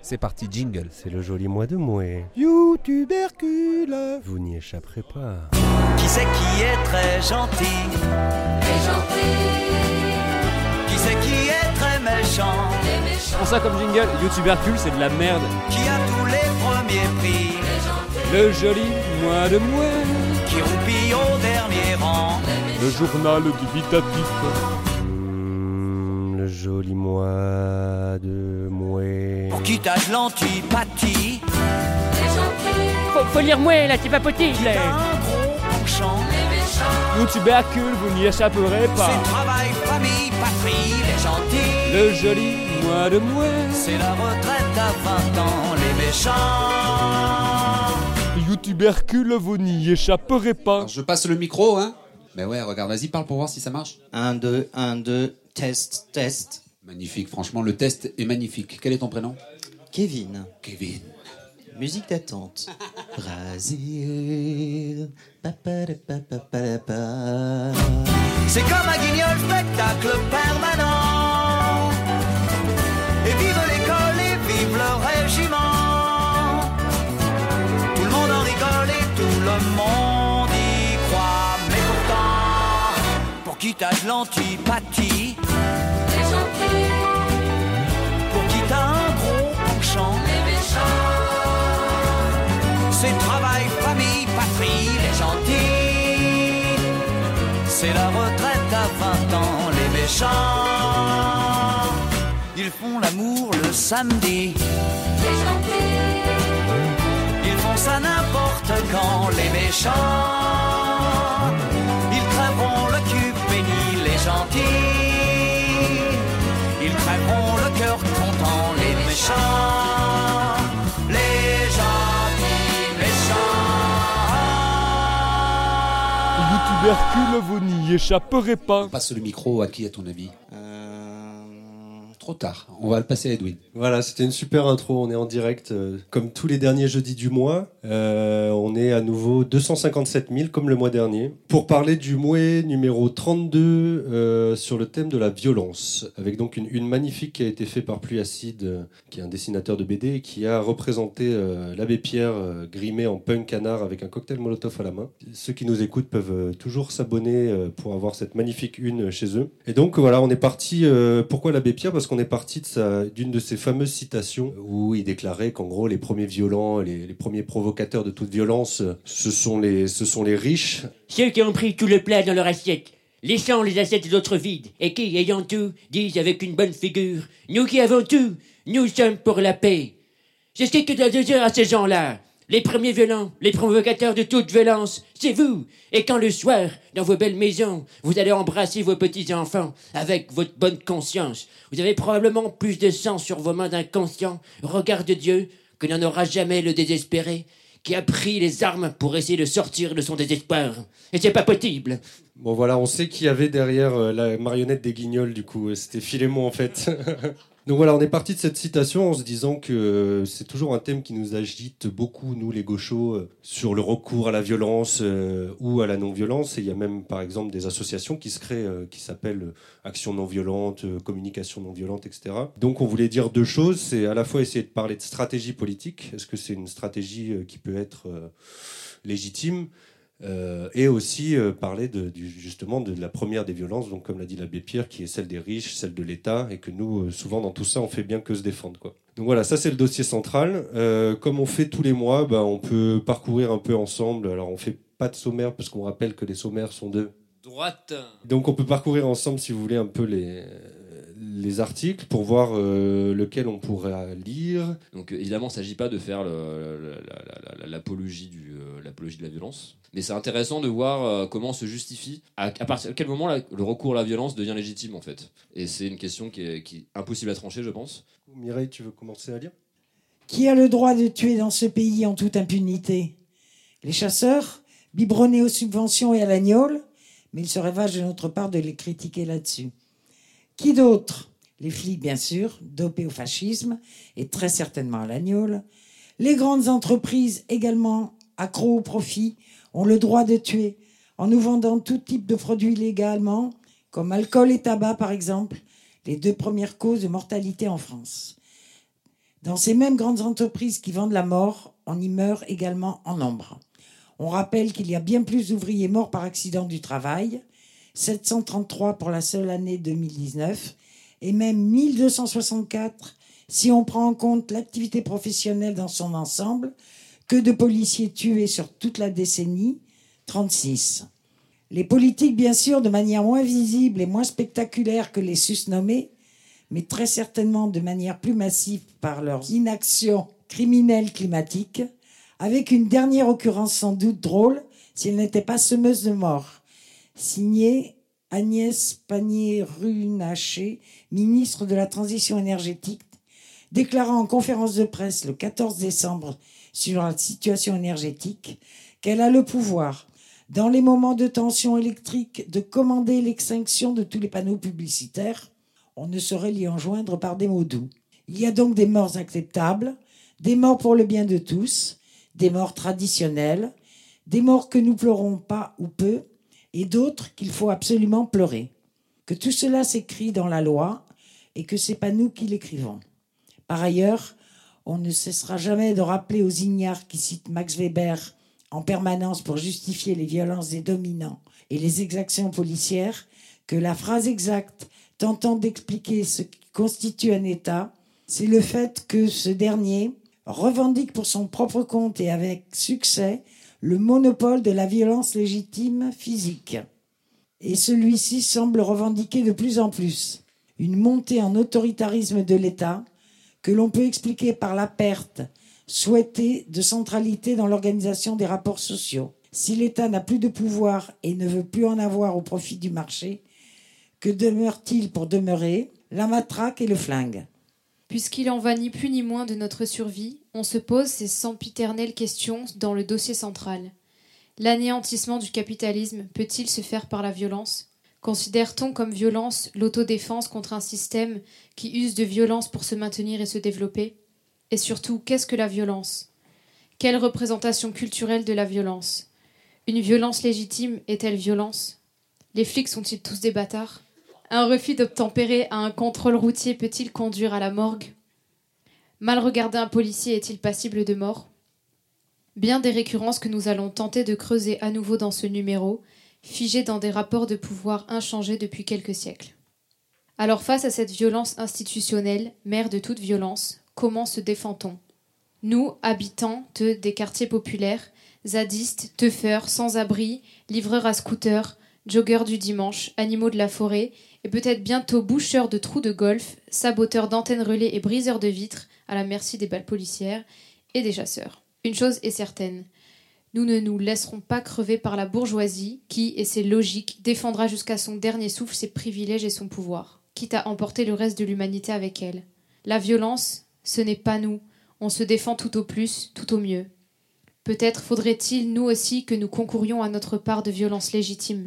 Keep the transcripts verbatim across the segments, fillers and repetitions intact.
C'est parti, jingle. C'est le joli mois de mai. YouTubercule. Vous n'y échapperez pas. Qui c'est qui est très gentil? Très gentil. Qui c'est qui est très méchant? Les méchants. Pour ça, comme jingle, YouTubercule, c'est de la merde. Qui a tous les premiers prix? Le joli mois de mai. Qui roupille au dernier rang? Le journal dubitatif. Mmh, le joli mois de mai. Pour qui t'as de l'antipathie? Très gentil. Faut, faut lire moi là, c'est pas possible. Qui t'a un gros penchant? Les méchants. YouTubercule, vous n'y échapperez pas. C'est travail, famille, patrie, les gentils. Le joli mois de mai. C'est la retraite à vingt ans, les méchants. YouTubercule, vous n'y échapperez pas. Alors, je passe le micro, hein. Mais ouais, regarde, vas-y, parle pour voir si ça marche. un, deux, un, deux, test, test. Magnifique, franchement, le test est magnifique. Quel est ton prénom? Kevin, Kevin. musique d'attente. Brésil. Pa-pa-da-pa-pa-pa-pa. C'est comme un guignol spectacle permanent. Et vive l'école et vive le régiment. Tout le monde en rigole et tout le monde y croit. Mais pourtant, pour qui t'as de l'antipathie? Très gentil. Pour qui t'as un gros penchant? Les méchants. C'est travail, famille, patrie, les gentils. C'est la retraite à vingt ans, les méchants. Ils font l'amour le samedi. Très gentil. Ils font ça n'importe quand, les méchants. Ils crèveront le cul béni, les gentils. Ils crèveront le cœur content, les méchants. Les gentils méchants. YouTubercule, vous n'y échapperez pas. On passe le micro à qui, à ton avis? Euh... Trop tard. On va le passer à Edwin. Voilà, c'était une super intro. On est en direct, euh, comme tous les derniers jeudis du mois. Euh, on est à nouveau deux cent cinquante-sept mille, comme le mois dernier, pour parler du mois numéro trente-deux euh, sur le thème de la violence, avec donc une, une magnifique qui a été faite par Pluie Acide, euh, qui est un dessinateur de B D, et qui a représenté euh, l'abbé Pierre euh, grimé en punk canard avec un cocktail Molotov à la main. Ceux qui nous écoutent peuvent euh, toujours s'abonner euh, pour avoir cette magnifique une chez eux. Et donc voilà, on est parti. Euh, pourquoi l'abbé Pierre? Parce qu'on est parti de sa, d'une de ses fameuses citations où il déclarait qu'en gros les premiers violents, les, les premiers provocateurs de toute violence, ce sont les, ce sont les riches. Ceux qui ont pris tout le plat dans leur assiette, laissant les assiettes des autres vides, et qui, ayant tout, disent avec une bonne figure, nous qui avons tout, nous sommes pour la paix. C'est ce que tu as de dire à ces gens-là. Les premiers violents, les provocateurs de toute violence, c'est vous. Et quand le soir, dans vos belles maisons, vous allez embrasser vos petits-enfants avec votre bonne conscience, vous avez probablement plus de sang sur vos mains d'inconscient, regard de Dieu, que n'en aura jamais le désespéré, qui a pris les armes pour essayer de sortir de son désespoir. Et c'est pas possible. Bon voilà, on sait qui y avait derrière euh, la marionnette des Guignols du coup, c'était Philémon en fait. Donc voilà, on est parti de cette citation en se disant que euh, c'est toujours un thème qui nous agite beaucoup, nous les gauchos, euh, sur le recours à la violence euh, ou à la non-violence. Et il y a même par exemple des associations qui se créent, euh, qui s'appellent euh, Action non-violente, euh, Communication non-violente, et cetera. Donc on voulait dire deux choses, c'est à la fois essayer de parler de stratégie politique, est-ce que c'est une stratégie euh, qui peut être euh, légitime, Euh, et aussi euh, parler de, du, justement de la première des violences, donc comme l'a dit l'abbé Pierre, qui est celle des riches, celle de l'État, et que nous, euh, souvent dans tout ça, on fait bien que se défendre, quoi. Donc voilà, ça c'est le dossier central. Euh, comme on fait tous les mois, bah, on peut parcourir un peu ensemble. Alors on fait pas de sommaire, parce qu'on rappelle que les sommaires sont de Droite. donc on peut parcourir ensemble, si vous voulez, un peu les, les articles pour voir euh, lequel on pourrait lire. Donc euh, évidemment, il ne s'agit pas de faire le, le, la, la, l'apologie, du, euh, l'apologie de la violence, mais c'est intéressant de voir euh, comment se justifie, à, à partir de quel moment la, le recours à la violence devient légitime en fait. Et c'est une question qui est, qui est impossible à trancher, je pense. Mireille, tu veux commencer à lire ? Qui a le droit de tuer dans ce pays en toute impunité ? Les chasseurs, biberonnés aux subventions et à l'agnole, mais il serait vache de notre part de les critiquer là-dessus. Qui d'autre ? Les flics, bien sûr, dopés au fascisme et très certainement à l'agnole. Les grandes entreprises, également accros au profit, ont le droit de tuer en nous vendant tout type de produits légalement, comme alcool et tabac par exemple, les deux premières causes de mortalité en France. Dans ces mêmes grandes entreprises qui vendent la mort, on y meurt également en nombre. On rappelle qu'il y a bien plus d'ouvriers morts par accident du travail, sept cent trente-trois pour la seule année deux mille dix-neuf, et même mille deux cent soixante-quatre si on prend en compte l'activité professionnelle dans son ensemble, que de policiers tués sur toute la décennie, trente-six. Les politiques, bien sûr, de manière moins visible et moins spectaculaire que les susnommés, mais très certainement de manière plus massive par leurs inactions criminelles climatiques, avec une dernière occurrence sans doute drôle, si elle n'était pas semeuse de mort. Signée Agnès Pannier-Runacher, ministre de la Transition énergétique, déclarant en conférence de presse le quatorze décembre sur la situation énergétique qu'elle a le pouvoir, dans les moments de tension électrique, de commander l'extinction de tous les panneaux publicitaires. On ne saurait l'y enjoindre par des mots doux. Il y a donc des morts acceptables, des morts pour le bien de tous, des morts traditionnelles, des morts que nous pleurons pas ou peu, et d'autres qu'il faut absolument pleurer. Que tout cela s'écrit dans la loi et que c'est pas nous qui l'écrivons. Par ailleurs, on ne cessera jamais de rappeler aux ignares qui citent Max Weber en permanence pour justifier les violences des dominants et les exactions policières que la phrase exacte tentant d'expliquer ce qui constitue un État, c'est le fait que ce dernier revendique pour son propre compte et avec succès le monopole de la violence légitime physique. Et celui-ci semble revendiquer de plus en plus une montée en autoritarisme de l'État que l'on peut expliquer par la perte souhaitée de centralité dans l'organisation des rapports sociaux. Si l'État n'a plus de pouvoir et ne veut plus en avoir au profit du marché, que demeure-t-il pour demeurer? La matraque et le flingue. Puisqu'il en va ni plus ni moins de notre survie, on se pose ces sempiternelles questions dans le dossier central. L'anéantissement du capitalisme peut-il se faire par la violence ? Considère-t-on comme violence l'autodéfense contre un système qui use de violence pour se maintenir et se développer ? Et surtout, qu'est-ce que la violence ? Quelle représentation culturelle de la violence ? Une violence légitime est-elle violence ? Les flics sont-ils tous des bâtards ? Un refus d'obtempérer à un contrôle routier peut-il conduire à la morgue ? Mal regarder un policier est-il passible de mort ? Bien des récurrences que nous allons tenter de creuser à nouveau dans ce numéro, figées dans des rapports de pouvoir inchangés depuis quelques siècles. Alors face à cette violence institutionnelle, mère de toute violence, comment se défend-on ? Nous, habitants de, des quartiers populaires, zadistes, teufeurs, sans-abri, livreurs à scooter, joggeurs du dimanche, animaux de la forêt, et peut-être bientôt boucheurs de trous de golf, saboteurs d'antennes relais et briseurs de vitres, à la merci des balles policières et des chasseurs. Une chose est certaine, nous ne nous laisserons pas crever par la bourgeoisie qui, et c'est logique, défendra jusqu'à son dernier souffle ses privilèges et son pouvoir, quitte à emporter le reste de l'humanité avec elle. La violence, ce n'est pas nous, on se défend tout au plus, tout au mieux. Peut-être faudrait-il, nous aussi, que nous concourions à notre part de violence légitime.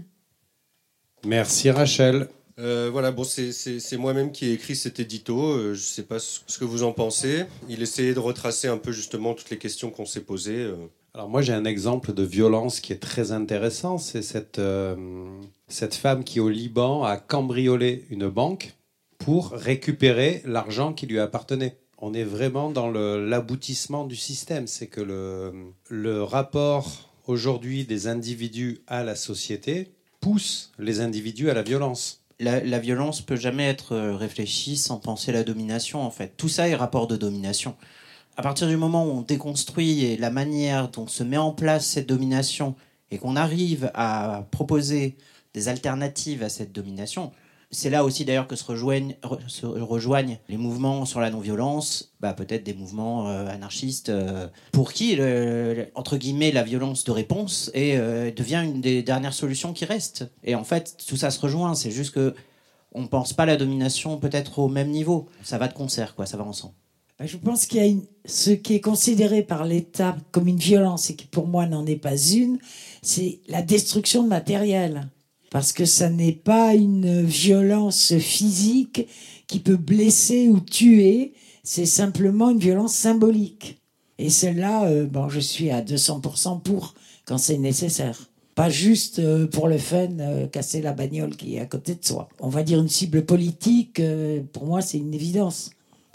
Merci Rachel. Euh, voilà, bon, c'est, c'est, c'est moi-même qui ai écrit cet édito. Euh, je ne sais pas ce, ce que vous en pensez. Il essayait de retracer un peu justement toutes les questions qu'on s'est posées. Euh. Alors moi j'ai un exemple de violence qui est très intéressant. C'est cette, euh, cette femme qui au Liban a cambriolé une banque pour récupérer l'argent qui lui appartenait. On est vraiment dans le, l'aboutissement du système. C'est que le, le rapport aujourd'hui des individus à la société pousse les individus à la violence. La, la violence peut jamais être réfléchie sans penser la domination, en fait. Tout ça est rapport de domination. À partir du moment où on déconstruit la manière dont se met en place cette domination et qu'on arrive à proposer des alternatives à cette domination, c'est là aussi d'ailleurs que se rejoignent, se rejoignent les mouvements sur la non-violence, bah peut-être des mouvements euh, anarchistes, euh, pour qui, le, le, entre guillemets, la violence de réponse est, euh, devient une des dernières solutions qui restent. Et en fait, tout ça se rejoint, c'est juste que on ne pense pas la domination peut-être au même niveau. Ça va de concert, quoi, ça va ensemble. Je pense qu'il y a une, ce qui est considéré par l'État comme une violence et qui pour moi n'en est pas une, c'est la destruction de matériel. Parce que ça n'est pas une violence physique qui peut blesser ou tuer, c'est simplement une violence symbolique. Et celle-là, euh, bon, je suis à deux cents pour cent pour quand c'est nécessaire. Pas juste euh, pour le fun, euh, casser la bagnole qui est à côté de soi. On va dire une cible politique, euh, pour moi c'est une évidence.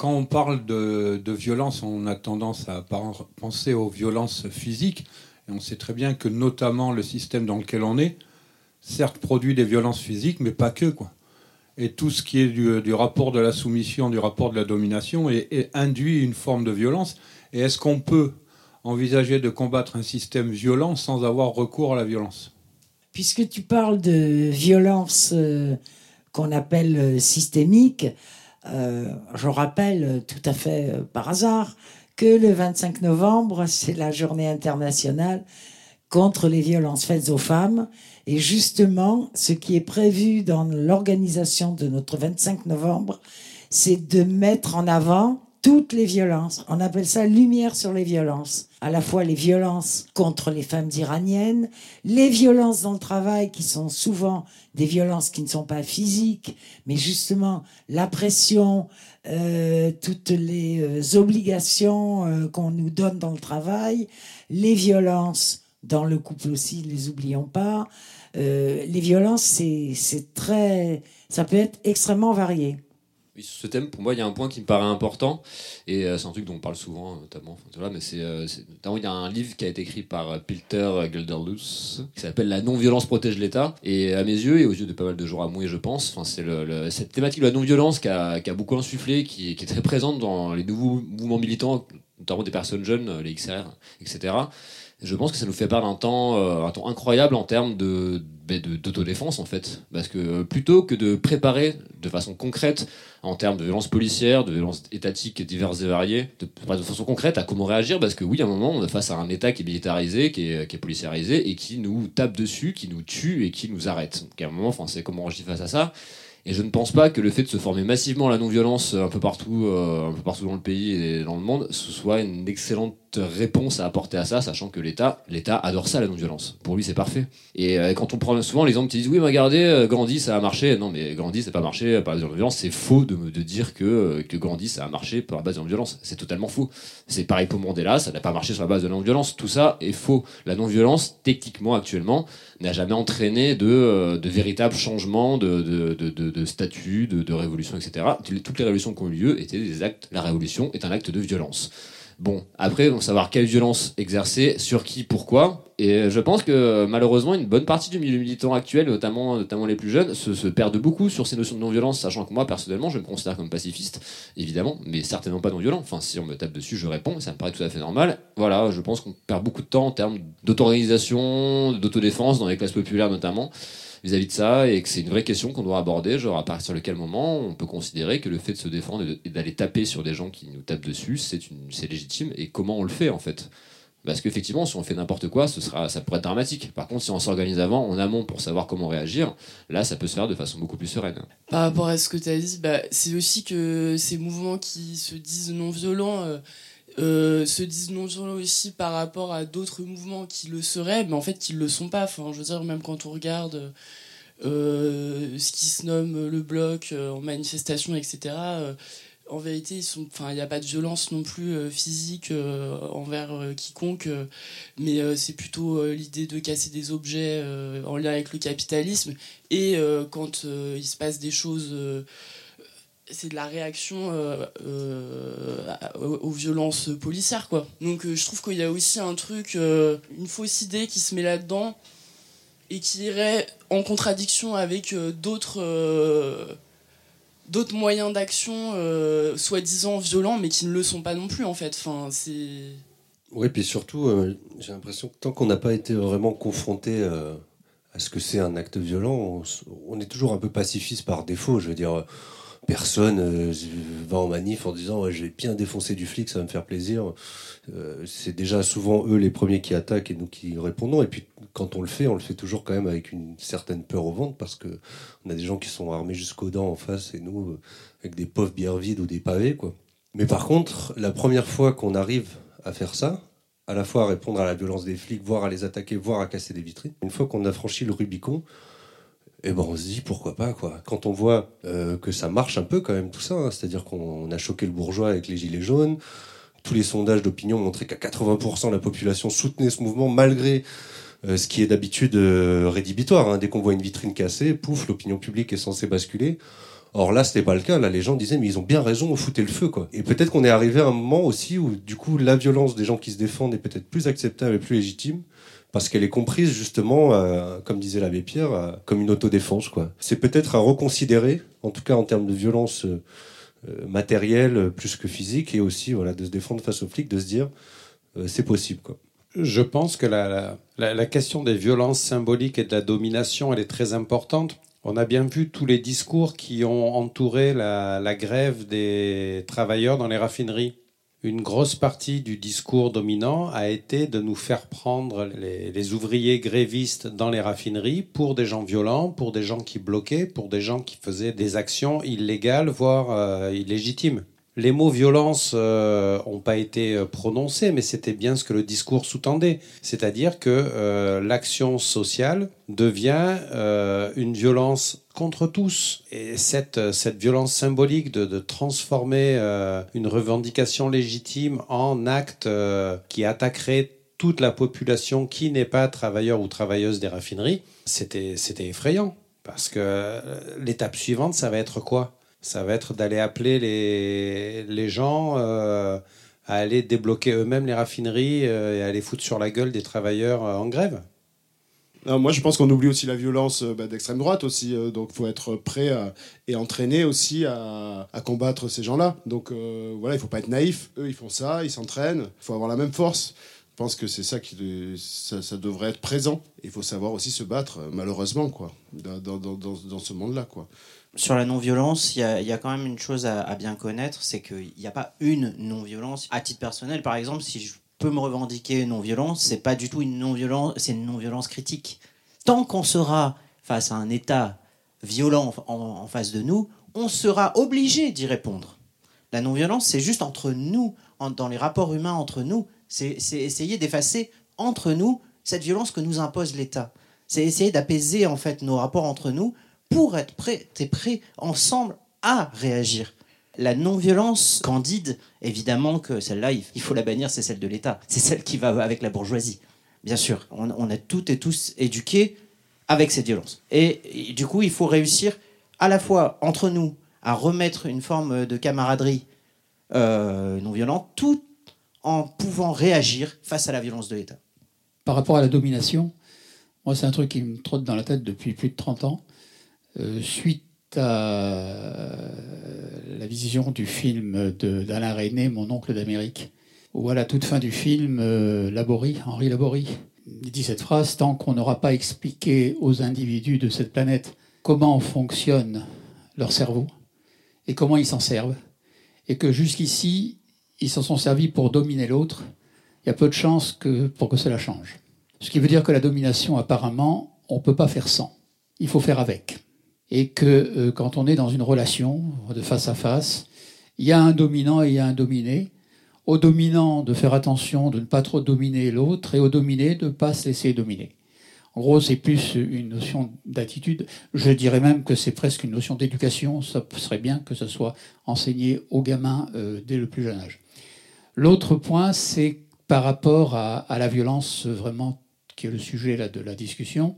quand on parle de, de violence, on a tendance à par- penser aux violences physiques. Et on sait très bien que notamment le système dans lequel on est, certes produit des violences physiques, mais pas que, quoi. Et tout ce qui est du, du rapport de la soumission, du rapport de la domination, est, est induit une forme de violence. Et est-ce qu'on peut envisager de combattre un système violent sans avoir recours à la violence ? Puisque tu parles de violence euh, qu'on appelle euh, systémique, euh, je rappelle euh, tout à fait euh, par hasard que le vingt-cinq novembre, c'est la journée internationale contre les violences faites aux femmes. Et justement, ce qui est prévu dans l'organisation de notre vingt-cinq novembre, c'est de mettre en avant toutes les violences. On appelle ça lumière sur les violences. À la fois les violences contre les femmes iraniennes, les violences dans le travail qui sont souvent des violences qui ne sont pas physiques, mais justement la pression, euh, toutes les euh, obligations euh, qu'on nous donne dans le travail, les violences dans le couple aussi, les oublions pas. Euh, les violences, c'est, c'est très, ça peut être extrêmement varié. Oui, sur ce thème, pour moi, il y a un point qui me paraît important, et euh, c'est un truc dont on parle souvent, notamment. Enfin, voilà, mais c'est, euh, c'est, notamment, il y a un livre qui a été écrit par euh, Peter Gelderloos, qui s'appelle La non-violence protège l'État. Et à mes yeux, et aux yeux de pas mal de gens à moi, je pense, enfin, c'est le, le, cette thématique de la non-violence qui a, qui a beaucoup insufflé, qui, qui est très présente dans les nouveaux mouvements militants, notamment des personnes jeunes, les X R, et cetera. Je pense que ça nous fait perdre un temps, euh, un temps incroyable en termes de, de, d'autodéfense, en fait. Parce que plutôt que de préparer de façon concrète, en termes de violences policières, de violences étatiques diverses et variées, de, de façon concrète à comment réagir, parce que oui, à un moment, on est face à un État qui est militarisé, qui est, qui est policiarisé, et qui nous tape dessus, qui nous tue et qui nous arrête. Donc à un moment, enfin, c'est comment on réagit face à ça. Et je ne pense pas que le fait de se former massivement à la non-violence un peu partout, euh, un peu partout dans le pays et dans le monde, ce soit une excellente réponse à apporter à ça, sachant que l'État, l'État adore ça, la non-violence. Pour lui, c'est parfait. Et euh, quand on prend souvent l'exemple, qui disent oui, mais regardez, euh, Gandhi, ça a marché. Non, mais Gandhi, ça n'a pas marché par la non-violence. C'est faux de, de dire que, euh, que Gandhi, ça a marché par la base de la non-violence. C'est totalement faux. C'est pareil pour Mandela, ça n'a pas marché sur la base de la non-violence. Tout ça est faux. La non-violence, techniquement, actuellement, n'a jamais entraîné de, euh, de véritables changements de, de, de, de, de statut, de, de révolution, et cetera. Toutes les révolutions qui ont eu lieu étaient des actes. La révolution est un acte de violence. Bon, après, on va savoir quelle violence exercer, sur qui, pourquoi. Et je pense que malheureusement, une bonne partie du milieu militant actuel, notamment, notamment les plus jeunes, se, se perdent beaucoup sur ces notions de non-violence, sachant que moi, personnellement, je me considère comme pacifiste, évidemment, mais certainement pas non-violent. Enfin, si on me tape dessus, je réponds, ça me paraît tout à fait normal. Voilà, je pense qu'on perd beaucoup de temps en termes d'auto-organisation, d'autodéfense, dans les classes populaires notamment, vis-à-vis de ça, et que c'est une vraie question qu'on doit aborder, genre à partir de quel moment on peut considérer que le fait de se défendre et d'aller taper sur des gens qui nous tapent dessus, c'est, une, c'est légitime, et comment on le fait en fait. Parce qu'effectivement, si on fait n'importe quoi, ce sera, ça pourrait être dramatique. Par contre, si on s'organise avant, en amont, pour savoir comment réagir, là, ça peut se faire de façon beaucoup plus sereine. Par rapport à ce que tu as dit, bah, c'est aussi que ces mouvements qui se disent non-violents euh, euh, se disent non-violents aussi par rapport à d'autres mouvements qui le seraient, mais en fait, qui ne le sont pas. Enfin, je veux dire, même quand on regarde euh, ce qui se nomme le bloc euh, en manifestation, et cetera, euh, en vérité, ils sont, enfin, il n'y a pas de violence non plus euh, physique euh, envers euh, quiconque, euh, mais euh, c'est plutôt euh, l'idée de casser des objets euh, en lien avec le capitalisme. Et euh, quand euh, il se passe des choses, euh, c'est de la réaction euh, euh, aux violences policières, quoi. Donc euh, je trouve qu'il y a aussi un truc, euh, une fausse idée qui se met là-dedans et qui irait en contradiction avec euh, d'autres... Euh, d'autres moyens d'action euh, soi-disant violents mais qui ne le sont pas non plus en fait. Enfin, c'est... Oui, puis surtout euh, j'ai l'impression que tant qu'on n'a pas été vraiment confronté euh, à ce que c'est un acte violent, on, on est toujours un peu pacifiste par défaut. Je veux dire, personne euh, va en manif en disant ouais, je vais bien défoncer du flic, ça va me faire plaisir. Euh, c'est déjà souvent eux les premiers qui attaquent et nous qui répondons. Et puis quand on le fait, on le fait toujours quand même avec une certaine peur au ventre parce que on a des gens qui sont armés jusqu'aux dents en face et nous avec des pauvres bières vides ou des pavés, quoi. Mais par contre, la première fois qu'on arrive à faire ça, à la fois à répondre à la violence des flics, voire à les attaquer, voire à casser des vitrines, une fois qu'on a franchi le Rubicon, et ben on se dit pourquoi pas, quoi. Quand on voit euh, que ça marche un peu quand même tout ça, hein, c'est-à-dire qu'on a choqué le bourgeois avec les gilets jaunes, tous les sondages d'opinion montraient qu'à quatre-vingts pour cent de la population soutenait ce mouvement malgré euh, ce qui est d'habitude euh, rédhibitoire, hein. Dès qu'on voit une vitrine cassée, pouf, l'opinion publique est censée basculer. Or là, c'était pas le cas. Là, les gens disaient, mais ils ont bien raison, foutez le feu, quoi. Et peut-être qu'on est arrivé à un moment aussi où, du coup, la violence des gens qui se défendent est peut-être plus acceptable et plus légitime, parce qu'elle est comprise, justement, euh, comme disait l'abbé Pierre, euh, comme une autodéfense, quoi. C'est peut-être à reconsidérer, en tout cas en termes de violence euh, euh, matérielle, euh, plus que physique, et aussi, voilà, de se défendre face aux flics, de se dire, euh, c'est possible, quoi. Je pense que la, la, la, la question des violences symboliques et de la domination, elle est très importante. On a bien vu tous les discours qui ont entouré la, la grève des travailleurs dans les raffineries. Une grosse partie du discours dominant a été de nous faire prendre les, les ouvriers grévistes dans les raffineries pour des gens violents, pour des gens qui bloquaient, pour des gens qui faisaient des actions illégales, voire euh, illégitimes. Les mots violence euh, ont pas été prononcés, mais c'était bien ce que le discours sous-tendait. C'est-à-dire que euh, l'action sociale devient euh, une violence contre tous. Et cette, cette violence symbolique de, de transformer euh, une revendication légitime en acte euh, qui attaquerait toute la population qui n'est pas travailleur ou travailleuse des raffineries, c'était, c'était effrayant. Parce que l'étape suivante, ça va être quoi ? Ça va être d'aller appeler les, les gens euh, à aller débloquer eux-mêmes les raffineries euh, et à aller foutre sur la gueule des travailleurs euh, en grève. Non, moi, je pense qu'on oublie aussi la violence euh, bah, d'extrême droite aussi. Euh, donc, il faut être prêt à, et entraîné aussi à, à combattre ces gens-là. Donc, euh, voilà, il ne faut pas être naïf. Eux, ils font ça, ils s'entraînent. Il faut avoir la même force. Je pense que c'est ça qui ça, ça devrait être présent. Il faut savoir aussi se battre, malheureusement, quoi, dans, dans, dans, dans ce monde-là, quoi. Sur la non-violence, il y, y a quand même une chose à, à bien connaître, c'est qu'il n'y a pas une non-violence. À titre personnel, par exemple, si je peux me revendiquer non-violence, c'est pas du tout une non-violence, c'est une non-violence critique. Tant qu'on sera face à un État violent en, en face de nous, on sera obligé d'y répondre. La non-violence, c'est juste entre nous, en, dans les rapports humains entre nous. C'est, c'est essayer d'effacer entre nous cette violence que nous impose l'État. C'est essayer d'apaiser en fait nos rapports entre nous pour être prêts et prêts ensemble à réagir. La non-violence candide, évidemment que celle-là, il faut la bannir, c'est celle de l'État. C'est celle qui va avec la bourgeoisie. Bien sûr, on, on a toutes et tous éduqués avec cette violence. Et, et du coup, il faut réussir à la fois entre nous à remettre une forme de camaraderie euh, non-violente, tout en pouvant réagir face à la violence de l'État. Par rapport à la domination, moi, c'est un truc qui me trotte dans la tête depuis plus de trente ans. Euh, suite à la vision du film de, d'Alain Resnais, Mon oncle d'Amérique, où à la toute fin du film, euh, Laborie, Henri Laborie, il dit cette phrase: tant qu'on n'aura pas expliqué aux individus de cette planète comment fonctionne leur cerveau et comment ils s'en servent, et que jusqu'ici, ils s'en sont servis pour dominer l'autre, il y a peu de chances que, pour que cela change. Ce qui veut dire que la domination, apparemment, on ne peut pas faire sans. Il faut faire avec. Et que euh, quand on est dans une relation de face à face, il y a un dominant et il y a un dominé. Au dominant, de faire attention de ne pas trop dominer l'autre, et au dominé, de ne pas se laisser dominer. En gros, c'est plus une notion d'attitude. Je dirais même que c'est presque une notion d'éducation. Ça serait bien que ça soit enseigné aux gamins euh, dès le plus jeune âge. L'autre point, c'est par rapport à, à la violence, vraiment, qui est le sujet là, de la discussion.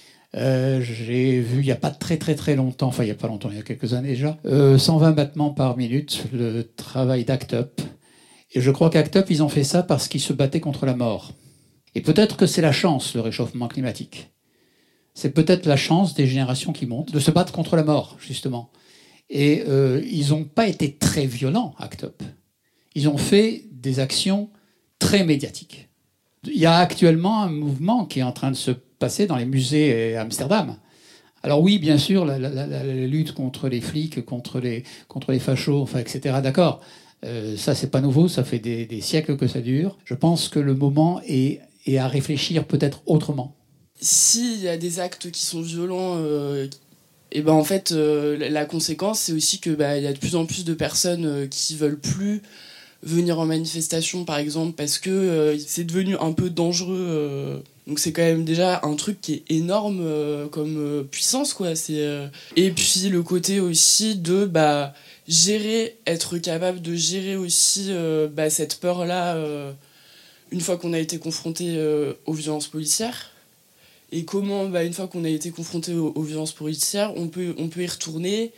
Euh, j'ai vu il n'y a pas très très très longtemps, enfin il n'y a pas longtemps, il y a quelques années déjà, euh, cent vingt battements par minute, le travail d'Act Up. Et je crois qu'Act Up, ils ont fait ça parce qu'ils se battaient contre la mort. Et peut-être que c'est la chance, le réchauffement climatique. C'est peut-être la chance des générations qui montent de se battre contre la mort, justement. Et euh, ils n'ont pas été très violents, Act Up. Ils ont fait des actions très médiatiques. Il y a actuellement un mouvement qui est en train de se passer dans les musées à Amsterdam. Alors oui, bien sûr, la, la, la, la lutte contre les flics, contre les, contre les fachos, enfin, et cetera. D'accord, euh, ça c'est pas nouveau, ça fait des, des siècles que ça dure. Je pense que le moment est, est à réfléchir peut-être autrement. S'il y a des actes qui sont violents, euh, et ben en fait, euh, la conséquence c'est aussi que bah, y a de plus en plus de personnes euh, qui veulent plus venir en manifestation, par exemple, parce que euh, c'est devenu un peu dangereux. Euh, donc c'est quand même déjà un truc qui est énorme euh, comme euh, puissance, quoi. C'est, euh... Et puis le côté aussi de bah, gérer, être capable de gérer aussi euh, bah, cette peur-là euh, une fois qu'on a été confronté euh, aux violences policières. Et comment, bah, une fois qu'on a été confronté aux, aux violences policières, on peut, on peut y retourner,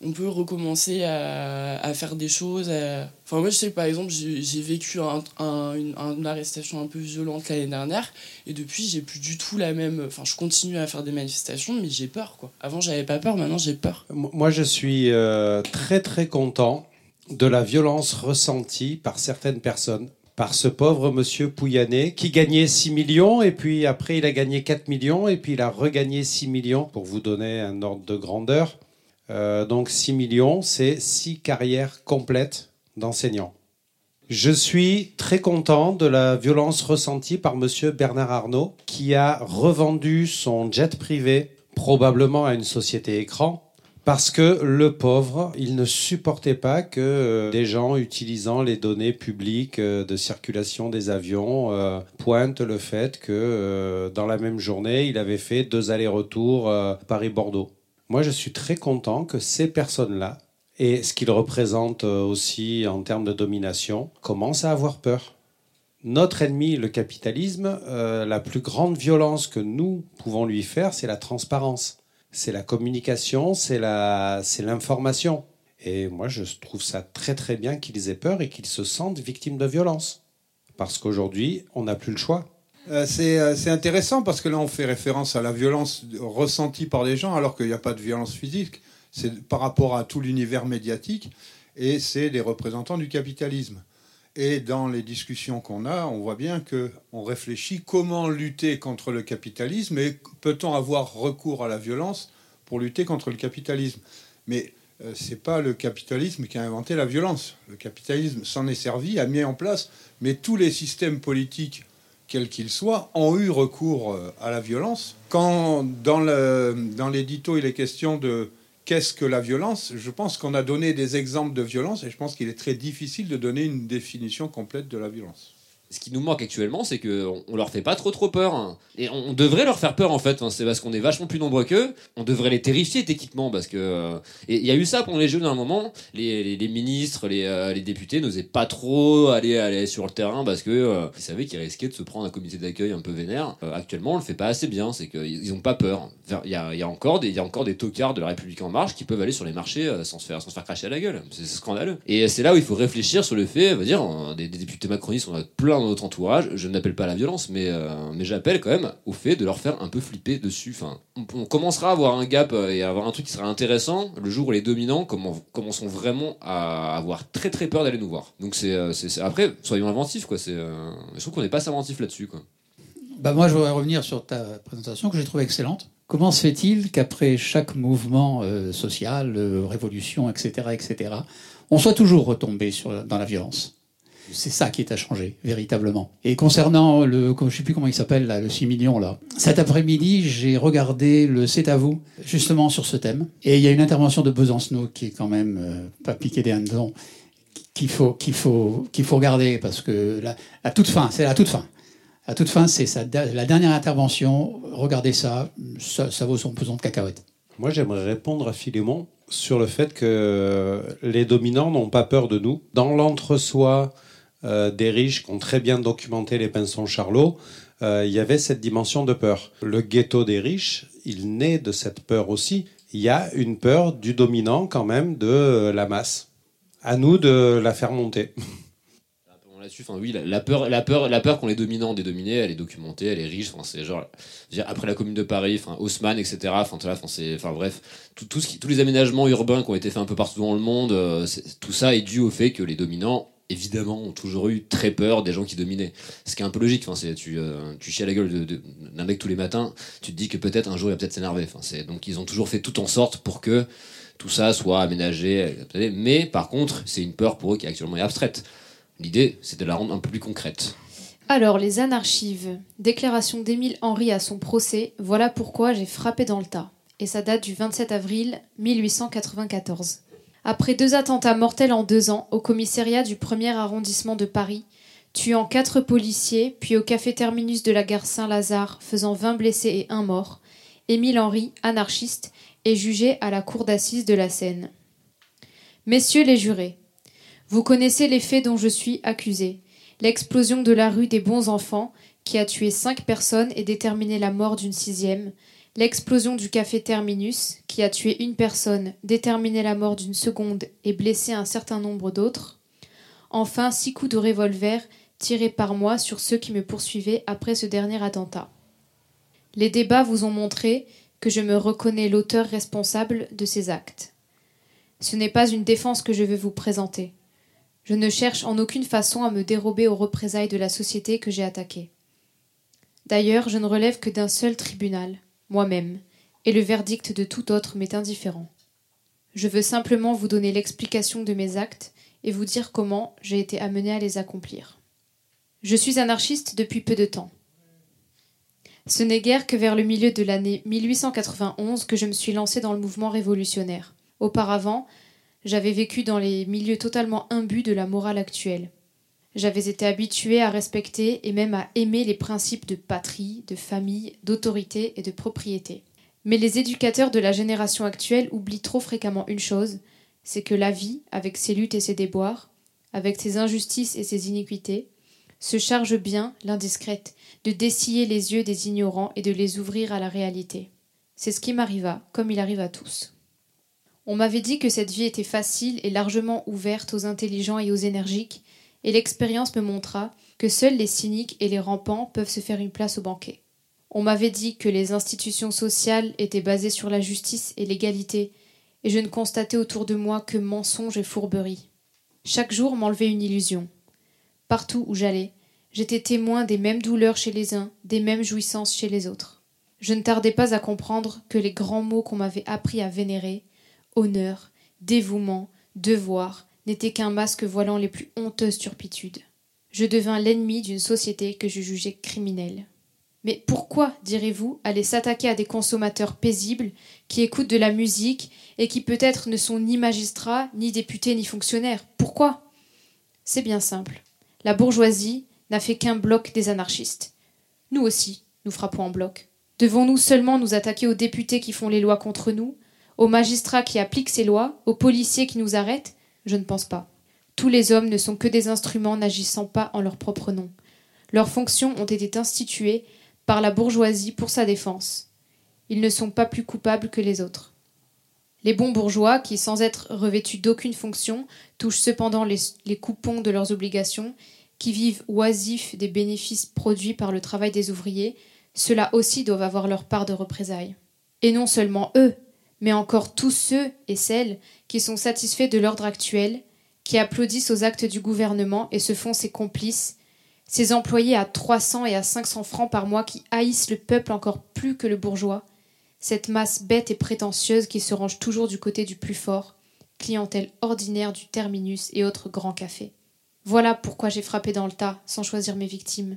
on peut recommencer à, à faire des choses. à- Enfin, moi, je sais que par exemple, j'ai j'ai vécu un, un- une, une arrestation un peu violente l'année dernière, et depuis, j'ai plus du tout la même. Enfin, je continue à faire des manifestations, mais j'ai peur, quoi. Avant, j'avais pas peur, maintenant, j'ai peur. Moi, je suis euh, très très content de la violence ressentie par certaines personnes, par ce pauvre monsieur Pouyanné qui gagnait six millions et puis après il a gagné quatre millions et puis il a regagné six millions pour vous donner un ordre de grandeur. Euh, donc six millions, c'est six carrières complètes d'enseignants. Je suis très content de la violence ressentie par monsieur Bernard Arnault qui a revendu son jet privé probablement à une société écran. Parce que le pauvre, il ne supportait pas que euh, des gens utilisant les données publiques euh, de circulation des avions euh, pointent le fait que euh, dans la même journée, il avait fait deux allers-retours euh, Paris-Bordeaux. Moi, je suis très content que ces personnes-là, et ce qu'ils représentent euh, aussi en termes de domination, commencent à avoir peur. Notre ennemi, le capitalisme, euh, la plus grande violence que nous pouvons lui faire, c'est la transparence. C'est la communication, c'est la, c'est l'information. Et moi, je trouve ça très très bien qu'ils aient peur et qu'ils se sentent victimes de violence. Parce qu'aujourd'hui, on n'a plus le choix. Euh, c'est, euh, c'est intéressant parce que là, on fait référence à la violence ressentie par les gens alors qu'il n'y a pas de violence physique. C'est par rapport à tout l'univers médiatique et c'est les représentants du capitalisme. Et dans les discussions qu'on a, on voit bien qu'on réfléchit comment lutter contre le capitalisme et peut-on avoir recours à la violence pour lutter contre le capitalisme. Mais euh, ce n'est pas le capitalisme qui a inventé la violence. Le capitalisme s'en est servi, a mis en place, mais tous les systèmes politiques, quels qu'ils soient, ont eu recours euh, à la violence. Quand dans, le, dans l'édito, il est question de qu'est-ce que la violence, je pense qu'on a donné des exemples de violence et je pense qu'il est très difficile de donner une définition complète de la violence. Ce qui nous manque actuellement, c'est qu'on on leur fait pas trop trop peur. hein. Et on, on devrait leur faire peur en fait. hein. C'est parce qu'on est vachement plus nombreux qu'eux. On devrait les terrifier techniquement parce que. euh, Et il y a eu ça pendant les Jeux d'un moment. Les, les, les ministres, les, euh, les députés n'osaient pas trop aller, aller sur le terrain parce que euh, ils savaient qu'ils risquaient de se prendre un comité d'accueil un peu vénère. Euh, actuellement, on le fait pas assez bien. C'est qu'ils ils ont pas peur. Il y a, il y a encore des, il y a encore des tocards de la République en marche qui peuvent aller sur les marchés euh, sans se faire, sans se faire cracher à la gueule. C'est scandaleux. Et c'est là où il faut réfléchir sur le fait, on va dire, euh, des, des députés macronistes, on a plein dans notre entourage. Je n'appelle pas à la violence, mais, euh, mais j'appelle quand même au fait de leur faire un peu flipper dessus. Enfin, on, on commencera à avoir un gap et à avoir un truc qui sera intéressant le jour où les dominants comment, commenceront vraiment à avoir très très peur d'aller nous voir. Donc c'est, c'est, c'est... après, soyons inventifs, quoi. C'est, euh... je trouve qu'on n'est pas inventif là-dessus, quoi. Bah moi, je voudrais revenir sur ta présentation que j'ai trouvée excellente. Comment se fait-il qu'après chaque mouvement euh, social, euh, révolution, et cetera, et cetera, on soit toujours retombé sur, dans la violence ? C'est ça qui est à changer, véritablement. Et concernant le, je ne sais plus comment il s'appelle, là, le six millions, là. Cet après-midi, j'ai regardé le C'est à vous, justement sur ce thème. Et il y a une intervention de Besancenot qui est quand même euh, pas piqué des hannetons, qu'il faut, qu'il faut, qu'il faut regarder parce que la, la toute fin, c'est la toute fin. La toute fin, c'est sa, la dernière intervention. Regardez ça, ça, ça vaut son pesant de cacahuètes. Moi, j'aimerais répondre à Philémon sur le fait que les dominants n'ont pas peur de nous. Dans l'entre-soi euh, des riches qui ont très bien documenté les Pinson Charlot, euh, il y avait cette dimension de peur. Le ghetto des riches, il naît de cette peur aussi. Il y a une peur du dominant quand même de la masse. À nous de la faire monter. Là-dessus, enfin oui, la, la peur, la peur, la peur qu'ont les dominants des dominés, elle est documentée, elle est riche. Enfin, c'est genre, je veux dire, après la Commune de Paris, enfin Haussmann, et cetera. Enfin, enfin, c'est, enfin bref, tout, tout ce qui, tous les aménagements urbains qui ont été faits un peu partout dans le monde, euh, tout ça est dû au fait que les dominants, évidemment, ont toujours eu très peur des gens qui dominaient. Ce qui est un peu logique. Enfin, c'est tu, euh, tu chies à la gueule de, de, d'un mec tous les matins, tu te dis que peut-être un jour il va peut-être s'énerver. Enfin, c'est donc ils ont toujours fait tout en sorte pour que tout ça soit aménagé. Mais par contre, c'est une peur pour eux qui actuellement est abstraite. L'idée, c'est de la rendre un peu plus concrète. Alors, les anarchives. Déclaration d'Émile Henry à son procès. Voilà pourquoi j'ai frappé dans le tas. Et ça date du vingt-sept avril mille huit cent quatre-vingt-quatorze. Après deux attentats mortels en deux ans, au commissariat du premier arrondissement de Paris, tuant quatre policiers, puis au café terminus de la gare Saint-Lazare, faisant vingt blessés et un mort, Émile Henry, anarchiste, est jugé à la cour d'assises de la Seine. Messieurs les jurés, vous connaissez les faits dont je suis accusé. L'explosion de la rue des Bons Enfants, qui a tué cinq personnes et déterminé la mort d'une sixième. L'explosion du café Terminus, qui a tué une personne, déterminé la mort d'une seconde et blessé un certain nombre d'autres. Enfin, six coups de revolver tirés par moi sur ceux qui me poursuivaient après ce dernier attentat. Les débats vous ont montré que je me reconnais l'auteur responsable de ces actes. Ce n'est pas une défense que je veux vous présenter. Je ne cherche en aucune façon à me dérober aux représailles de la société que j'ai attaquée. D'ailleurs, je ne relève que d'un seul tribunal, moi-même, et le verdict de tout autre m'est indifférent. Je veux simplement vous donner l'explication de mes actes et vous dire comment j'ai été amené à les accomplir. Je suis anarchiste depuis peu de temps. Ce n'est guère que vers le milieu de l'année mille huit cent quatre-vingt-onze que je me suis lancé dans le mouvement révolutionnaire. Auparavant, j'avais vécu dans les milieux totalement imbus de la morale actuelle. J'avais été habitué à respecter et même à aimer les principes de patrie, de famille, d'autorité et de propriété. Mais les éducateurs de la génération actuelle oublient trop fréquemment une chose, c'est que la vie, avec ses luttes et ses déboires, avec ses injustices et ses iniquités, se charge bien, l'indiscrète, de dessiller les yeux des ignorants et de les ouvrir à la réalité. C'est ce qui m'arriva, comme il arrive à tous. On m'avait dit que cette vie était facile et largement ouverte aux intelligents et aux énergiques, et l'expérience me montra que seuls les cyniques et les rampants peuvent se faire une place au banquet. On m'avait dit que les institutions sociales étaient basées sur la justice et l'égalité, et je ne constatais autour de moi que mensonges et fourberies. Chaque jour m'enlevait une illusion. Partout où j'allais, j'étais témoin des mêmes douleurs chez les uns, des mêmes jouissances chez les autres. Je ne tardais pas à comprendre que les grands mots qu'on m'avait appris à vénérer, honneur, dévouement, devoir, n'étaient qu'un masque voilant les plus honteuses turpitudes. Je devins l'ennemi d'une société que je jugeais criminelle. Mais pourquoi, direz-vous, aller s'attaquer à des consommateurs paisibles qui écoutent de la musique et qui peut-être ne sont ni magistrats, ni députés, ni fonctionnaires? Pourquoi? C'est bien simple. La bourgeoisie n'a fait qu'un bloc des anarchistes. Nous aussi, nous frappons en bloc. Devons-nous seulement nous attaquer aux députés qui font les lois contre nous, aux magistrats qui appliquent ces lois, aux policiers qui nous arrêtent? Je ne pense pas. Tous les hommes ne sont que des instruments n'agissant pas en leur propre nom. Leurs fonctions ont été instituées par la bourgeoisie pour sa défense. Ils ne sont pas plus coupables que les autres. Les bons bourgeois, qui sans être revêtus d'aucune fonction, touchent cependant les, les coupons de leurs obligations, qui vivent oisifs des bénéfices produits par le travail des ouvriers, ceux-là aussi doivent avoir leur part de représailles. Et non seulement eux, mais encore tous ceux et celles qui sont satisfaits de l'ordre actuel, qui applaudissent aux actes du gouvernement et se font ses complices, ces employés à trois cents et à cinq cents francs par mois qui haïssent le peuple encore plus que le bourgeois, cette masse bête et prétentieuse qui se range toujours du côté du plus fort, clientèle ordinaire du terminus et autres grands cafés. Voilà pourquoi j'ai frappé dans le tas, sans choisir mes victimes.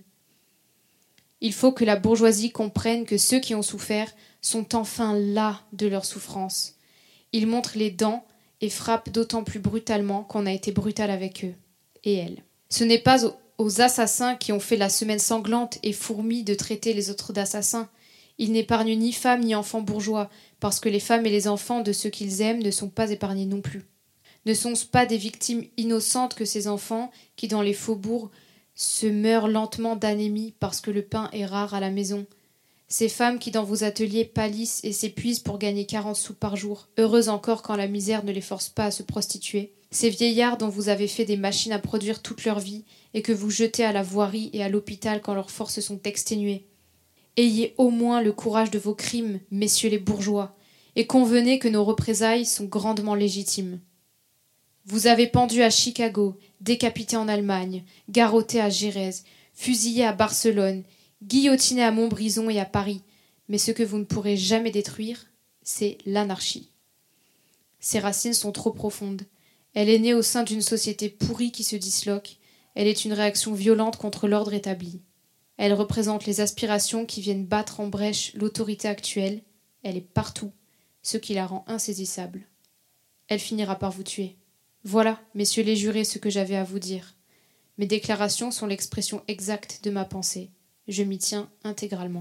Il faut que la bourgeoisie comprenne que ceux qui ont souffert sont enfin las de leur souffrance. Ils montrent les dents et frappent d'autant plus brutalement qu'on a été brutal avec eux, et elles. Ce n'est pas aux, aux assassins qui ont fait la semaine sanglante et fourmis de traiter les autres d'assassins. Ils n'épargnent ni femmes ni enfants bourgeois, parce que les femmes et les enfants de ceux qu'ils aiment ne sont pas épargnés non plus. Ne sont-ce pas des victimes innocentes que ces enfants qui, dans les faubourgs, se meurent lentement d'anémie parce que le pain est rare à la maison? Ces femmes qui, dans vos ateliers, pâlissent et s'épuisent pour gagner quarante sous par jour, heureuses encore quand la misère ne les force pas à se prostituer. Ces vieillards dont vous avez fait des machines à produire toute leur vie et que vous jetez à la voirie et à l'hôpital quand leurs forces sont exténuées. Ayez au moins le courage de vos crimes, messieurs les bourgeois, et convenez que nos représailles sont grandement légitimes. Vous avez pendu à Chicago, décapité en Allemagne, garrotté à Gérèse, fusillé à Barcelone, guillotiné à Montbrison et à Paris, mais ce que vous ne pourrez jamais détruire, c'est l'anarchie. Ses racines sont trop profondes. Elle est née au sein d'une société pourrie qui se disloque. Elle est une réaction violente contre l'ordre établi. Elle représente les aspirations qui viennent battre en brèche l'autorité actuelle. Elle est partout, ce qui la rend insaisissable. Elle finira par vous tuer. Voilà, messieurs les jurés, ce que j'avais à vous dire. Mes déclarations sont l'expression exacte de ma pensée. Je m'y tiens intégralement.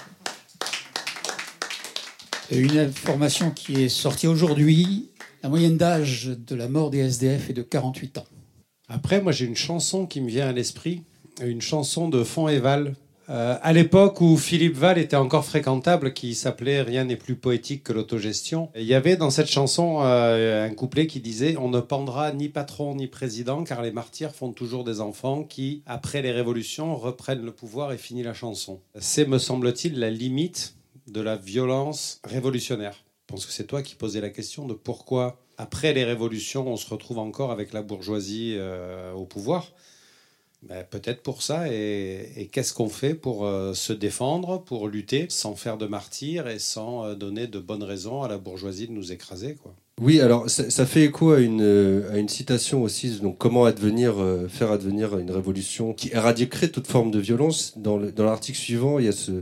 Une information qui est sortie aujourd'hui, la moyenne d'âge de la mort des S D F est de quarante-huit ans. Après, moi j'ai une chanson qui me vient à l'esprit, une chanson de Font et Val, Euh, à l'époque où Philippe Val était encore fréquentable, qui s'appelait « Rien n'est plus poétique que l'autogestion », il y avait dans cette chanson euh, un couplet qui disait « On ne pendra ni patron ni président, car les martyrs font toujours des enfants qui, après les révolutions, reprennent le pouvoir et finit la chanson ». C'est, me semble-t-il, la limite de la violence révolutionnaire. Je pense que c'est toi qui posais la question de pourquoi, après les révolutions, on se retrouve encore avec la bourgeoisie euh, au pouvoir. Ben, peut-être pour ça. Et, et qu'est-ce qu'on fait pour euh, se défendre, pour lutter, sans faire de martyrs et sans euh, donner de bonnes raisons à la bourgeoisie de nous écraser, quoi. Oui, alors ça, ça fait écho à une, euh, à une citation aussi, donc comment advenir, euh, faire advenir une révolution qui éradiquerait toute forme de violence. Dans, le, dans l'article suivant, il y a ce,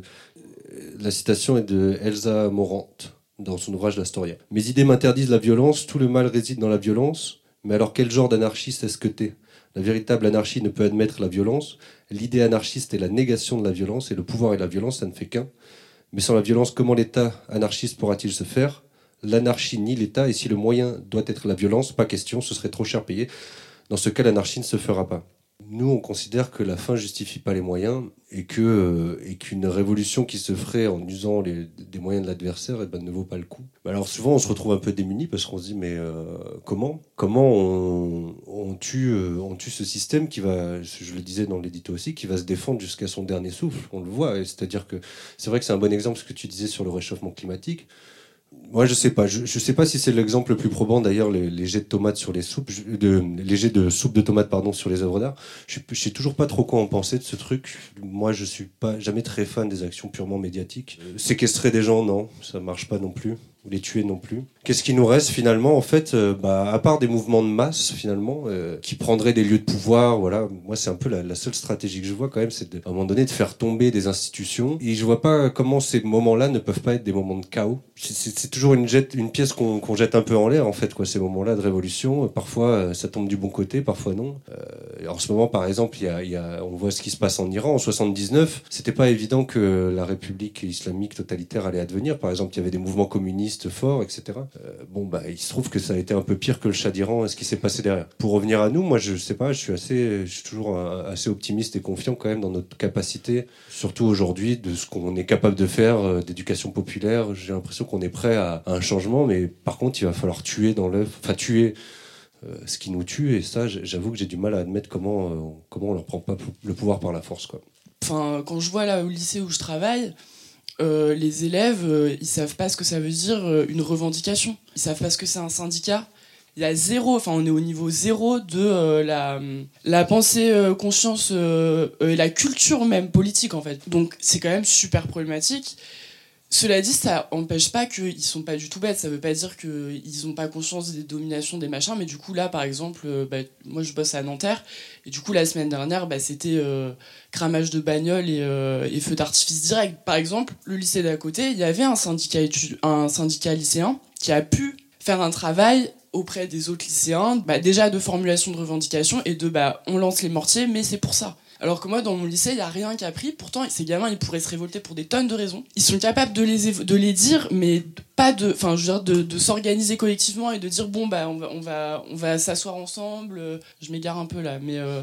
la citation est de Elsa Morant, dans son ouvrage L'Astoria. « Mes idées m'interdisent la violence, tout le mal réside dans la violence, mais alors quel genre d'anarchiste est-ce que t'es ? La véritable anarchie ne peut admettre la violence. L'idée anarchiste est la négation de la violence, et le pouvoir et la violence, ça ne fait qu'un. Mais sans la violence, comment l'État anarchiste pourra-t-il se faire ? L'anarchie nie l'État, et si le moyen doit être la violence, pas question, ce serait trop cher payé. Dans ce cas, l'anarchie ne se fera pas. » Nous, on considère que la fin justifie pas les moyens, et que euh, et qu'une révolution qui se ferait en usant les, des moyens de l'adversaire, eh ben, ne vaut pas le coup. Alors souvent, on se retrouve un peu démuni parce qu'on se dit mais euh, comment comment on, on tue euh, on tue ce système qui va, je le disais dans l'édito aussi, qui va se défendre jusqu'à son dernier souffle. On le voit, et c'est-à-dire que c'est vrai que c'est un bon exemple ce que tu disais sur le réchauffement climatique. Moi, je sais pas. Je, je sais pas si c'est l'exemple le plus probant. D'ailleurs, les, les jets de tomates sur les soupes, je, de, les jets de soupe de tomates, pardon, sur les œuvres d'art. Je, je sais toujours pas trop quoi en penser de ce truc. Moi, je suis pas jamais très fan des actions purement médiatiques. Euh, séquestrer des gens, non, ça marche pas non plus. Ou les tuer non plus. Qu'est-ce qui nous reste finalement, en fait, euh, bah, à part des mouvements de masse finalement, euh, qui prendraient des lieux de pouvoir, voilà. Moi, c'est un peu la, la seule stratégie que je vois quand même, c'est de, à un moment donné de faire tomber des institutions. Et je vois pas comment ces moments-là ne peuvent pas être des moments de chaos. C'est, c'est toujours une, jette, une pièce qu'on, qu'on jette un peu en l'air, en fait, quoi. Ces moments-là de révolution, parfois euh, ça tombe du bon côté, parfois non. Euh, en ce moment, par exemple, il y a, il y a, on voit ce qui se passe en Iran. En soixante-dix-neuf, c'était pas évident que la République islamique totalitaire allait advenir. Par exemple, il y avait des mouvements communistes fort, et cetera. Euh, bon, bah, il se trouve que ça a été un peu pire que le Shah d'Iran et ce qui s'est passé derrière. Pour revenir à nous, moi, je sais pas, je suis assez, je suis toujours un, assez optimiste et confiant quand même dans notre capacité, surtout aujourd'hui, de ce qu'on est capable de faire, euh, d'éducation populaire. J'ai l'impression qu'on est prêt à, à un changement, mais par contre, il va falloir tuer dans l'œuf, enfin tuer euh, ce qui nous tue, et ça, j'avoue que j'ai du mal à admettre comment, euh, comment on leur prend pas le pouvoir par la force, quoi. Enfin, quand je vois là au lycée où je travaille, Euh, les élèves, euh, ils savent pas ce que ça veut dire euh, une revendication. Ils savent pas ce que c'est un syndicat. Il y a zéro, enfin on est au niveau zéro de euh, la, la pensée euh, conscience euh, euh, et la culture même politique en fait. Donc c'est quand même super problématique. Cela dit, ça empêche pas qu'ils sont pas du tout bêtes. Ça veut pas dire qu'ils ont pas conscience des dominations, des machins. Mais du coup, là, par exemple, euh, bah, moi, je bosse à Nanterre. Et du coup, la semaine dernière, bah, c'était euh, cramage de bagnoles et, euh, et feux d'artifice direct. Par exemple, le lycée d'à côté, il y avait un syndicat, étu- un syndicat lycéen qui a pu faire un travail auprès des autres lycéens, bah, déjà de formulation de revendications et de bah, on lance les mortiers, mais c'est pour ça. Alors que moi, dans mon lycée, il n'y a rien qui a pris. Pourtant, ces gamins, ils pourraient se révolter pour des tonnes de raisons. Ils sont capables de les, évo- de les dire, mais pas de, enfin, je veux dire, de, de s'organiser collectivement et de dire bon, bah, on va, on va, on va s'asseoir ensemble. Je m'égare un peu là, mais euh,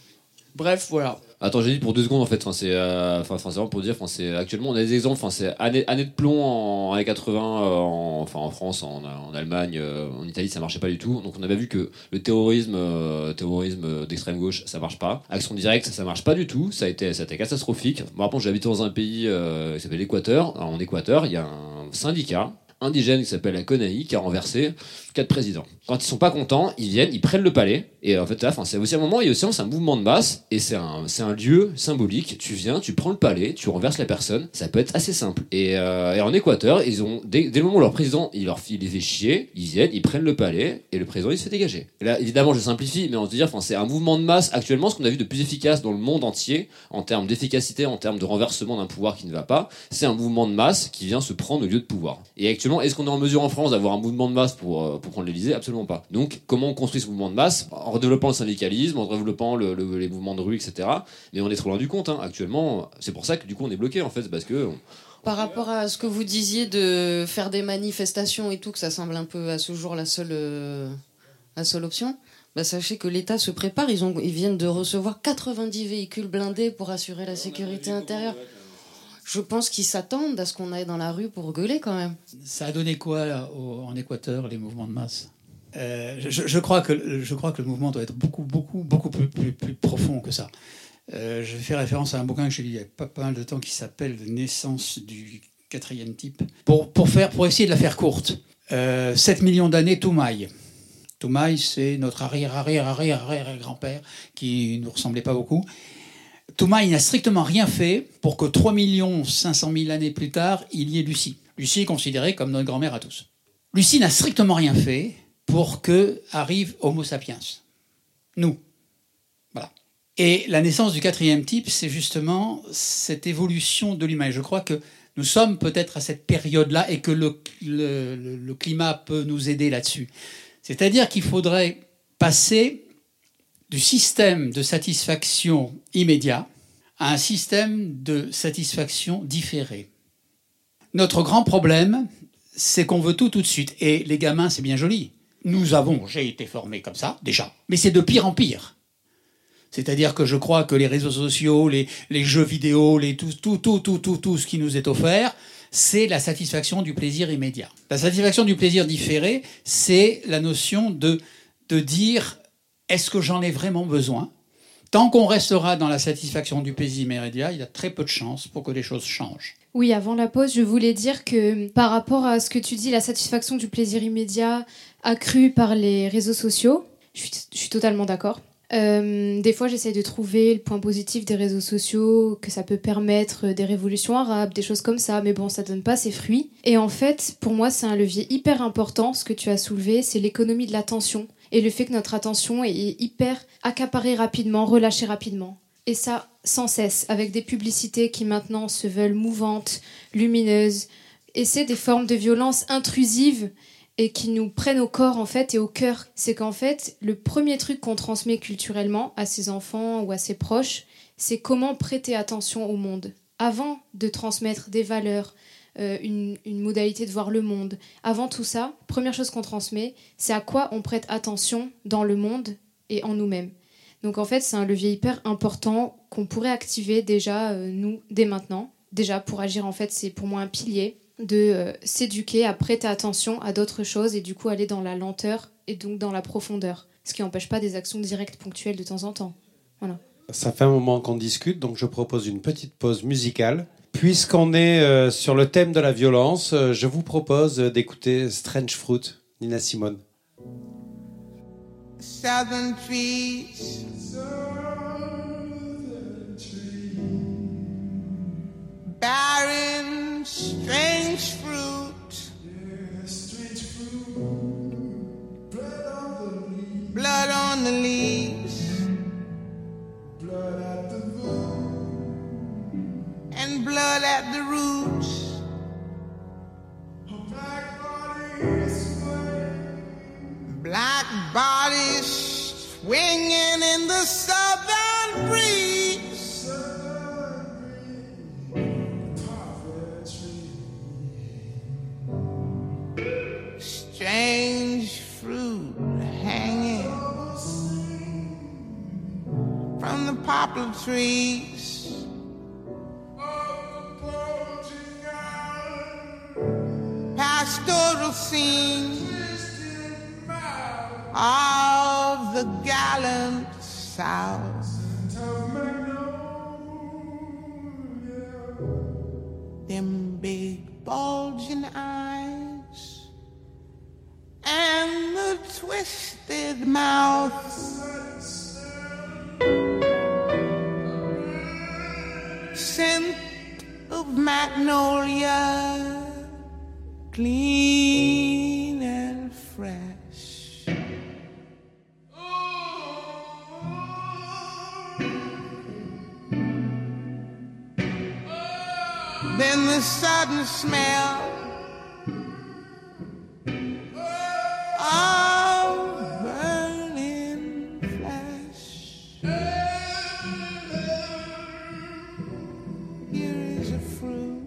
bref, voilà. Attends, j'ai dit pour deux secondes en fait. Enfin, c'est, euh, enfin, c'est vraiment pour dire. Enfin, c'est actuellement on a des exemples. Enfin, c'est année, année de plomb en années quatre-vingts, euh, en, enfin en France, en, en Allemagne, euh, en Italie, ça marchait pas du tout. Donc on avait vu que le terrorisme, euh, terrorisme d'extrême gauche, ça marche pas. Action directe, ça marche pas du tout. Ça a été, ça a été catastrophique. Moi, par contre, j'habite dans un pays euh, qui s'appelle l'Équateur. Alors, en Équateur, il y a un syndicat indigène qui s'appelle la CONAI qui a renversé quatre présidents. Quand ils sont pas contents, ils viennent, ils prennent le palais. Et en fait, là, c'est aussi un moment, et aussi c'est un mouvement de masse, et c'est un, c'est un lieu symbolique. Tu viens, tu prends le palais, tu renverses la personne. Ça peut être assez simple. Et, euh, et en Équateur, ils ont dès, dès le moment où leur président, il leur il les fait chier, ils viennent, ils prennent le palais, et le président il se fait dégager. Et là, évidemment, je simplifie, mais on se dire, enfin, c'est un mouvement de masse actuellement, ce qu'on a vu de plus efficace dans le monde entier en termes d'efficacité, en termes de renversement d'un pouvoir qui ne va pas. C'est un mouvement de masse qui vient se prendre au lieu de pouvoir. Et actuellement, est-ce qu'on est en mesure en France d'avoir un mouvement de masse pour pour prendre l'Élysée? Absolument pas. Donc, comment on construit ce mouvement de masse? En développant le syndicalisme, en développant le, le, les mouvements de rue, et cetera. Mais on est trop loin du compte. Hein. Actuellement, c'est pour ça que du coup on est bloqué en fait, parce que. On... Par rapport à ce que vous disiez de faire des manifestations et tout, que ça semble un peu à ce jour la seule, euh, la seule option. Bah, sachez que l'État se prépare. Ils, ont, ils viennent de recevoir quatre-vingt-dix véhicules blindés pour assurer la sécurité intérieure. Je pense qu'ils s'attendent à ce qu'on aille dans la rue pour gueuler quand même. Ça a donné quoi là, au- en Équateur, les mouvements de masse Euh, je, je crois que, je crois que le mouvement doit être beaucoup, beaucoup, beaucoup plus, plus, plus profond que ça. Euh, je fais référence à un bouquin que j'ai lu il y a pas, pas mal de temps qui s'appelle « Naissance du quatrième type ». Pour, pour, faire, pour essayer de la faire courte, euh, sept millions d'années, Toumaï. Toumaï, c'est notre arrière, arrière, arrière, arrière grand-père qui ne nous ressemblait pas beaucoup. Toumaï n'a strictement rien fait pour que trois millions cinq cent mille années plus tard, il y ait Lucie. Lucie est considérée comme notre grand-mère à tous. Lucie n'a strictement rien fait pour que arrive Homo sapiens. Nous. Voilà. Et la naissance du quatrième type, c'est justement cette évolution de l'humain. Et je crois que nous sommes peut-être à cette période-là et que le, le, le, le climat peut nous aider là-dessus. C'est-à-dire qu'il faudrait passer du système de satisfaction immédiat à un système de satisfaction différée. Notre grand problème, c'est qu'on veut tout tout de suite. Et les gamins, c'est bien joli. Nous avons, j'ai été formé comme ça, déjà. Mais c'est de pire en pire. C'est-à-dire que je crois que les réseaux sociaux, les, les jeux vidéo, les, tout, tout, tout, tout, tout, tout ce qui nous est offert, c'est la satisfaction du plaisir immédiat. La satisfaction du plaisir différé, c'est la notion de, de dire « est-ce que j'en ai vraiment besoin ?» Tant qu'on restera dans la satisfaction du plaisir immédiat, il y a très peu de chances pour que les choses changent. Oui, avant la pause, je voulais dire que par rapport à ce que tu dis, la satisfaction du plaisir immédiat accrue par les réseaux sociaux, je suis, je suis totalement d'accord. Euh, des fois, j'essaie de trouver le point positif des réseaux sociaux, que ça peut permettre des révolutions arabes, des choses comme ça, mais bon, ça donne pas ses fruits. Et en fait, pour moi, c'est un levier hyper important, ce que tu as soulevé, c'est l'économie de l'attention, et le fait que notre attention est hyper accaparée rapidement, relâchée rapidement. Et ça, sans cesse, avec des publicités qui maintenant se veulent mouvantes, lumineuses, et c'est des formes de violence intrusives et qui nous prennent au corps en fait et au cœur. C'est qu'en fait, le premier truc qu'on transmet culturellement à ses enfants ou à ses proches, c'est comment prêter attention au monde. Avant de transmettre des valeurs, euh, une, une modalité de voir le monde, avant tout ça, première chose qu'on transmet, c'est à quoi on prête attention dans le monde et en nous-mêmes. Donc en fait, c'est un levier hyper important qu'on pourrait activer déjà, euh, nous, dès maintenant. Déjà, pour agir, en fait, c'est pour moi un pilier de euh, s'éduquer à prêter attention à d'autres choses et du coup aller dans la lenteur et donc dans la profondeur. Ce qui n'empêche pas des actions directes ponctuelles de temps en temps. Voilà. Ça fait un moment qu'on discute, donc je propose une petite pause musicale. Puisqu'on est euh, sur le thème de la violence, euh, je vous propose d'écouter Strange Fruit, Nina Simone. Southern trees, barren, strange fruit, blood on the leaves, and blood at the roots. Black bodies swinging in the southern breeze. Strange fruit hanging from the poplar trees. Pastoral scene of the gallant South. Them big bulging eyes and the twisted mouth. Scent of magnolia, clean and fresh. Then the sudden smell of burning flesh. Here is a fruit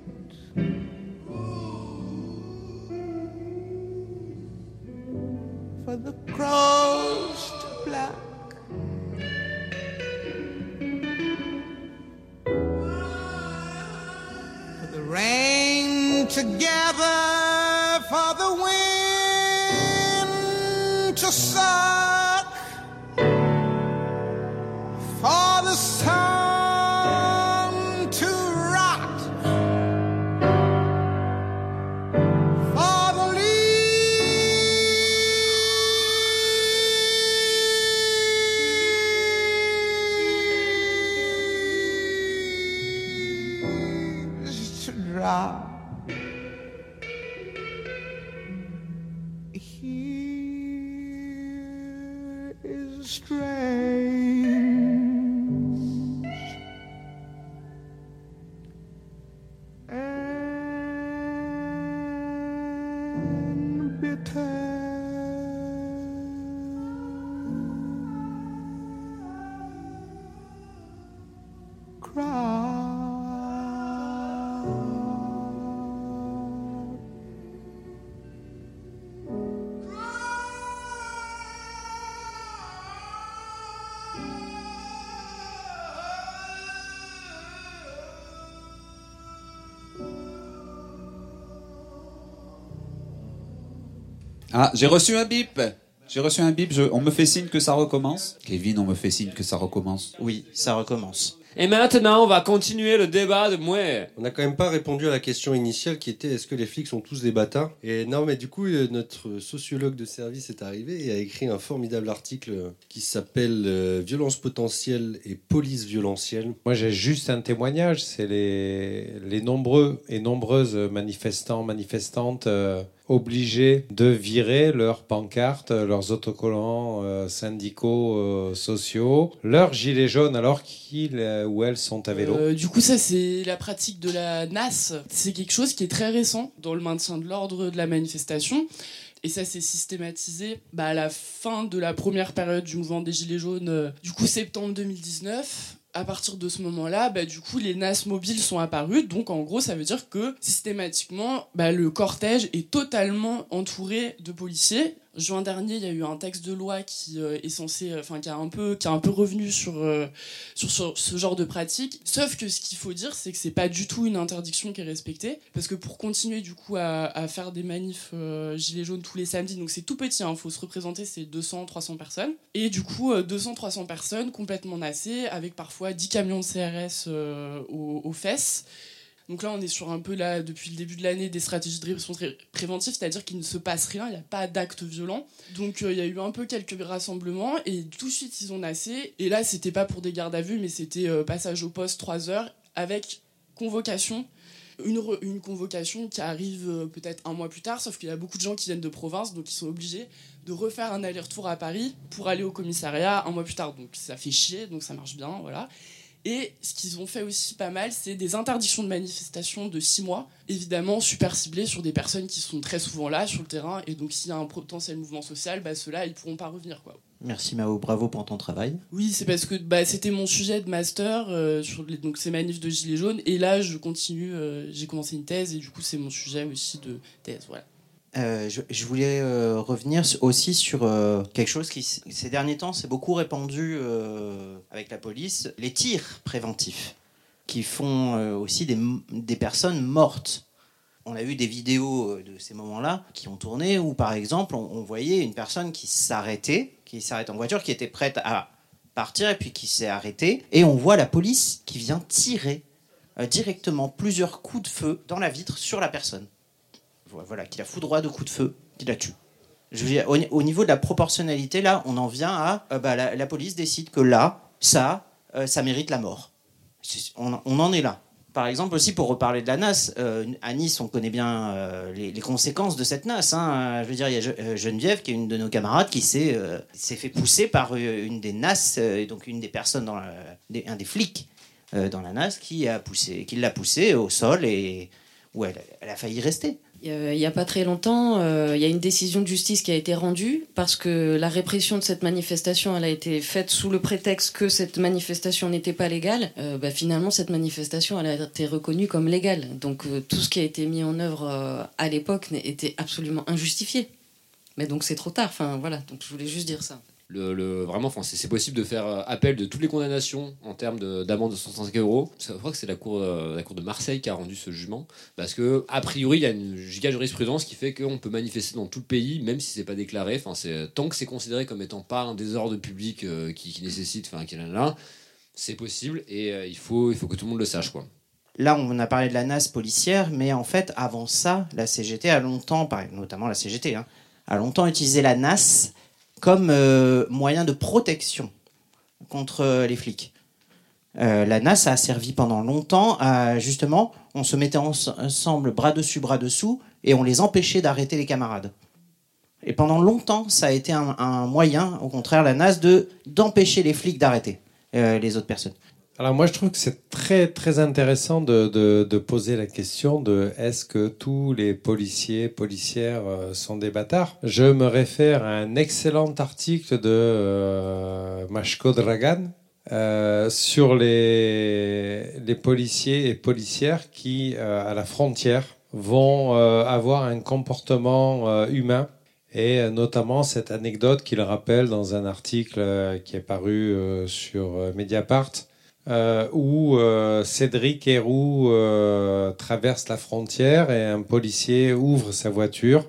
for the crows to pluck. together for the wind to suck, for the sun to rot, for the leaves to drop. Here is strange and bitter. Ah, j'ai reçu un bip. J'ai reçu un bip. Je- on me fait signe que ça recommence. Kevin, on me fait signe que ça recommence. Oui, ça recommence. Et maintenant, on va continuer le débat de Mouais. On n'a quand même pas répondu à la question initiale qui était est-ce que les flics sont tous des bâtards? Et non, mais du coup, euh, notre sociologue de service est arrivé et a écrit un formidable article qui s'appelle euh, Violence potentielle et police violentielle. Moi, j'ai juste un témoignage. C'est les, les nombreux et nombreuses manifestants, manifestantes euh, obligés de virer leurs pancartes, leurs autocollants euh, syndicaux, euh, sociaux, leurs gilets jaunes alors qu'ils euh, ou elles sont à vélo. Euh, du coup, ça, c'est la pratique de la N A S. C'est quelque chose qui est très récent dans le maintien de l'ordre de la manifestation. Et ça s'est systématisé bah, à la fin de la première période du mouvement des Gilets jaunes, euh, du coup septembre deux mille dix-neuf. À partir de ce moment-là, bah, du coup, les N A S mobiles sont apparus. Donc, en gros, ça veut dire que systématiquement, bah, le cortège est totalement entouré de policiers. Juin dernier, il y a eu un texte de loi qui euh, est censé, enfin, qui a un peu, qui a un peu revenu sur, euh, sur, sur ce genre de pratique. Sauf que ce qu'il faut dire, c'est que c'est pas du tout une interdiction qui est respectée, parce que pour continuer du coup à, à faire des manifs euh, gilets jaunes tous les samedis, donc c'est tout petit, il hein, faut se représenter, c'est deux cents à trois cents personnes, et du coup euh, deux cents à trois cents personnes complètement nassées, avec parfois dix camions de C R S euh, aux, aux fesses. Donc là, on est sur un peu, là, depuis le début de l'année, des stratégies de réponse pré- préventive, c'est-à-dire qu'il ne se passe rien, il n'y a pas d'acte violent. Donc euh, il y a eu un peu quelques rassemblements, et tout de suite, ils ont nassé. Et là, c'était pas pour des gardes à vue, mais c'était euh, passage au poste trois heures, avec convocation. Une, re- une convocation qui arrive euh, peut-être un mois plus tard, sauf qu'il y a beaucoup de gens qui viennent de province, donc ils sont obligés de refaire un aller-retour à Paris pour aller au commissariat un mois plus tard. Donc ça fait chier, donc ça marche bien, voilà. Et ce qu'ils ont fait aussi pas mal, c'est des interdictions de manifestation de six mois, évidemment super ciblées sur des personnes qui sont très souvent là sur le terrain, et donc s'il y a un potentiel mouvement social, bah, ceux-là, ils pourront pas revenir, quoi. Merci Mao, bravo pour ton travail. Oui, c'est parce que bah, c'était mon sujet de master euh, sur les, donc, ces manifs de Gilets jaunes, et là, je continue, euh, j'ai commencé une thèse, et du coup, c'est mon sujet aussi de thèse, voilà. Euh, je, je voulais euh, revenir aussi sur euh, quelque chose qui, c- ces derniers temps, s'est beaucoup répandu euh, avec la police, les tirs préventifs, qui font euh, aussi des, m- des personnes mortes. On a eu des vidéos euh, de ces moments-là qui ont tourné, où par exemple, on, on voyait une personne qui s'arrêtait, qui s'arrête en voiture, qui était prête à partir, et puis qui s'est arrêtée, et on voit la police qui vient tirer euh, directement plusieurs coups de feu dans la vitre sur la personne. Voilà, qui la foudroie de coups de feu, qui la tue. Je veux dire, au, au niveau de la proportionnalité, là, on en vient à... euh, bah, la, la police décide que là, ça, euh, ça mérite la mort. C'est- On, on en est là. Par exemple, aussi, pour reparler de la N A S, euh, à Nice, on connaît bien euh, les, les conséquences de cette N A S. Hein. Je veux dire, il y a Je- euh, Geneviève, qui est une de nos camarades, qui s'est euh, s'est fait pousser par euh, une des N A S, euh, et donc une des personnes, dans la, des- un des flics euh, dans la N A S, qui a poussé, qui l'a poussée au sol, et où elle, elle a failli rester. Il n'y a pas très longtemps, euh, il y a une décision de justice qui a été rendue parce que la répression de cette manifestation, elle a été faite sous le prétexte que cette manifestation n'était pas légale. Euh, bah, finalement, cette manifestation, elle a été reconnue comme légale. Donc euh, tout ce qui a été mis en œuvre euh, à l'époque était absolument injustifié. Mais donc c'est trop tard. Enfin voilà. Donc je voulais juste dire ça. Le, le, vraiment, enfin, c'est, c'est possible de faire appel de toutes les condamnations en termes de, d'amende de cent cinq euros. Je crois que c'est la cour, euh, la cour de Marseille qui a rendu ce jugement. Parce que, a priori, il y a une giga jurisprudence qui fait qu'on peut manifester dans tout le pays, même si c'est pas déclaré. Enfin, c'est, tant que c'est considéré comme étant pas un désordre public euh, qui, qui nécessite, enfin, qui est là, là, c'est possible et euh, il, faut, il faut que tout le monde le sache, quoi. Là, on a parlé de la N A S policière, mais en fait, avant ça, la C G T a longtemps, notamment la C G T, hein, a longtemps utilisé la N A S comme euh, moyen de protection contre euh, les flics. Euh, la N A S a servi pendant longtemps à, justement, on se mettait en- ensemble bras dessus, bras dessous, et on les empêchait d'arrêter les camarades. Et pendant longtemps, ça a été un, un moyen, au contraire, la N A S, de, d'empêcher les flics d'arrêter euh, les autres personnes. Alors moi je trouve que c'est très très intéressant de, de, de poser la question de est-ce que tous les policiers, policières euh, sont des bâtards. Je me réfère à un excellent article de euh, Maško Dragan euh, sur les, les policiers et policières qui, euh, à la frontière, vont euh, avoir un comportement euh, humain. Et euh, notamment cette anecdote qu'il rappelle dans un article euh, qui est paru euh, sur euh, Mediapart, Euh, où euh, Cédric Héroux euh, traverse la frontière et un policier ouvre sa voiture,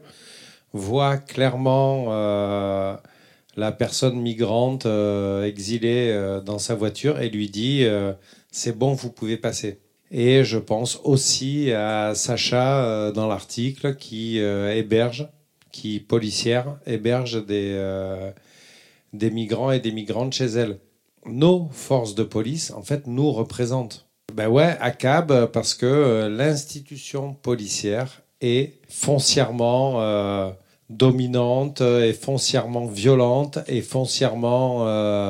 voit clairement euh, la personne migrante euh, exilée euh, dans sa voiture et lui dit euh, « c'est bon, vous pouvez passer ». Et je pense aussi à Sacha euh, dans l'article qui euh, héberge, qui policière, héberge des, euh, des migrants et des migrantes chez elle. Nos forces de police, en fait, nous représentent. Ben ouais, A C A B, parce que euh, l'institution policière est foncièrement euh, dominante, et foncièrement violente, et foncièrement euh,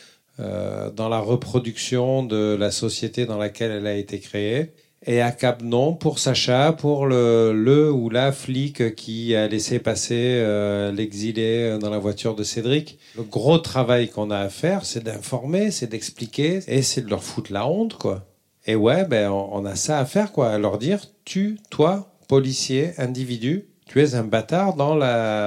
euh, dans la reproduction de la société dans laquelle elle a été créée. Et A C A B non, pour Sacha, pour le, le ou la flic qui a laissé passer euh, l'exilé dans la voiture de Cédric. Le gros travail qu'on a à faire, c'est d'informer, c'est d'expliquer, et c'est de leur foutre la honte, quoi. Et ouais, ben, on, on a ça à faire, quoi, à leur dire, tu, toi, policier, individu, tu es un bâtard dans,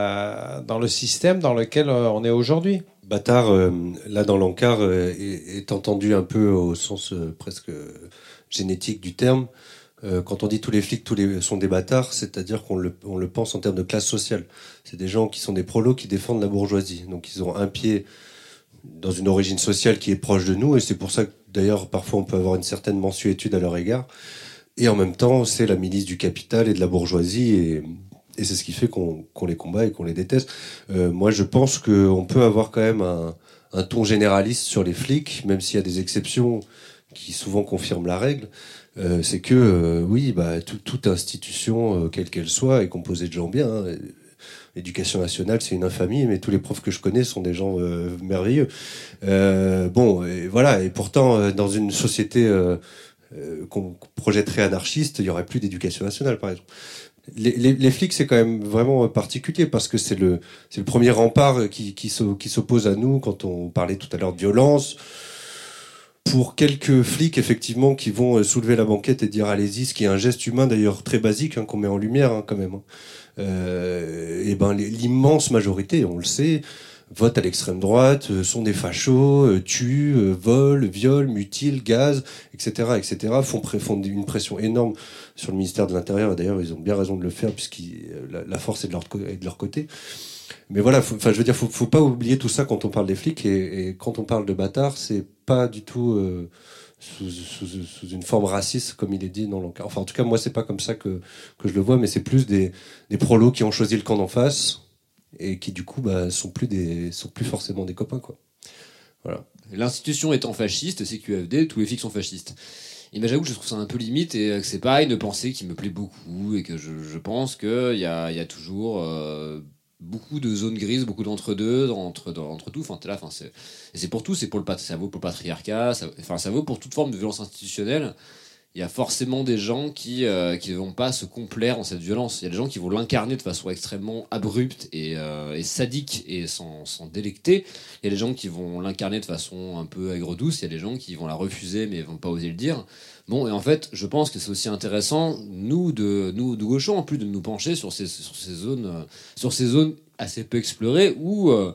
la, dans le système dans lequel euh, on est aujourd'hui. Bâtard, euh, là dans l'encart, euh, est, est entendu un peu au sens euh, presque génétique du terme. Euh, quand on dit tous les flics tous les, sont des bâtards, c'est-à-dire qu'on le, on le pense en termes de classe sociale. C'est des gens qui sont des prolos qui défendent la bourgeoisie. Donc ils ont un pied dans une origine sociale qui est proche de nous, et c'est pour ça que d'ailleurs parfois on peut avoir une certaine mansuétude à leur égard. Et en même temps, c'est la milice du capital et de la bourgeoisie, et, et c'est ce qui fait qu'on, qu'on les combat et qu'on les déteste. Euh, moi je pense qu'on peut avoir quand même un, un ton généraliste sur les flics, même s'il y a des exceptions qui souvent confirment la règle. Euh, c'est que, euh, oui, bah, tout, toute institution, euh, quelle qu'elle soit, est composée de gens bien. Hein. L'éducation nationale, c'est une infamie, mais tous les profs que je connais sont des gens euh, merveilleux. Euh, bon, et voilà. Et pourtant, euh, dans une société euh, euh, qu'on projetterait anarchiste, il y aurait plus d'éducation nationale, par exemple. Les, les, les flics, c'est quand même vraiment particulier parce que c'est le, c'est le premier rempart qui, qui, qui s'oppose à nous quand on parlait tout à l'heure de violence. Pour quelques flics, effectivement, qui vont soulever la banquette et dire allez-y, ce qui est un geste humain d'ailleurs très basique, hein, qu'on met en lumière hein, quand même. Hein. Euh, et ben l'immense majorité, on le sait, vote à l'extrême droite, euh, sont des fachos, euh, tuent, euh, volent, violent, mutilent, gazent, et cetera, et cetera. Font, pré- font une pression énorme sur le ministère de l'Intérieur. Et d'ailleurs, ils ont bien raison de le faire puisque la, la force est de leur, est de leur côté. Mais voilà, enfin, je veux dire, faut, faut pas oublier tout ça quand on parle des flics, et, et quand on parle de bâtards, c'est pas du tout euh, sous, sous, sous une forme raciste, comme il est dit dans l'encart. Enfin, en tout cas, moi, c'est pas comme ça que, que je le vois, mais c'est plus des, des prolos qui ont choisi le camp d'en face, et qui, du coup, bah, sont plus des, sont plus forcément des copains, quoi. Voilà. L'institution étant fasciste, C Q F D, tous les flics sont fascistes. Et ben j'avoue que je trouve ça un peu limite, et que c'est pas une pensée qui me plaît beaucoup, et que je, je pense qu'il y a, y a toujours euh, beaucoup de zones grises, beaucoup d'entre-deux, entre, entre tout. Enfin, t'es là, enfin, c'est, et c'est pour tout, c'est pour le, ça vaut pour le patriarcat, ça, enfin, ça vaut pour toute forme de violence institutionnelle. Il y a forcément des gens qui euh, qui ne vont pas se complaire en cette violence. Il y a des gens qui vont l'incarner de façon extrêmement abrupte et, euh, et sadique et sans, sans délecter. Il y a des gens qui vont l'incarner de façon un peu aigre-douce. Il y a des gens qui vont la refuser mais vont pas oser le dire. Bon, et en fait, je pense que c'est aussi intéressant, nous, de, nous, de gauchons, en plus de nous pencher sur ces, sur ces zones, euh, sur ces zones assez peu explorées où, euh,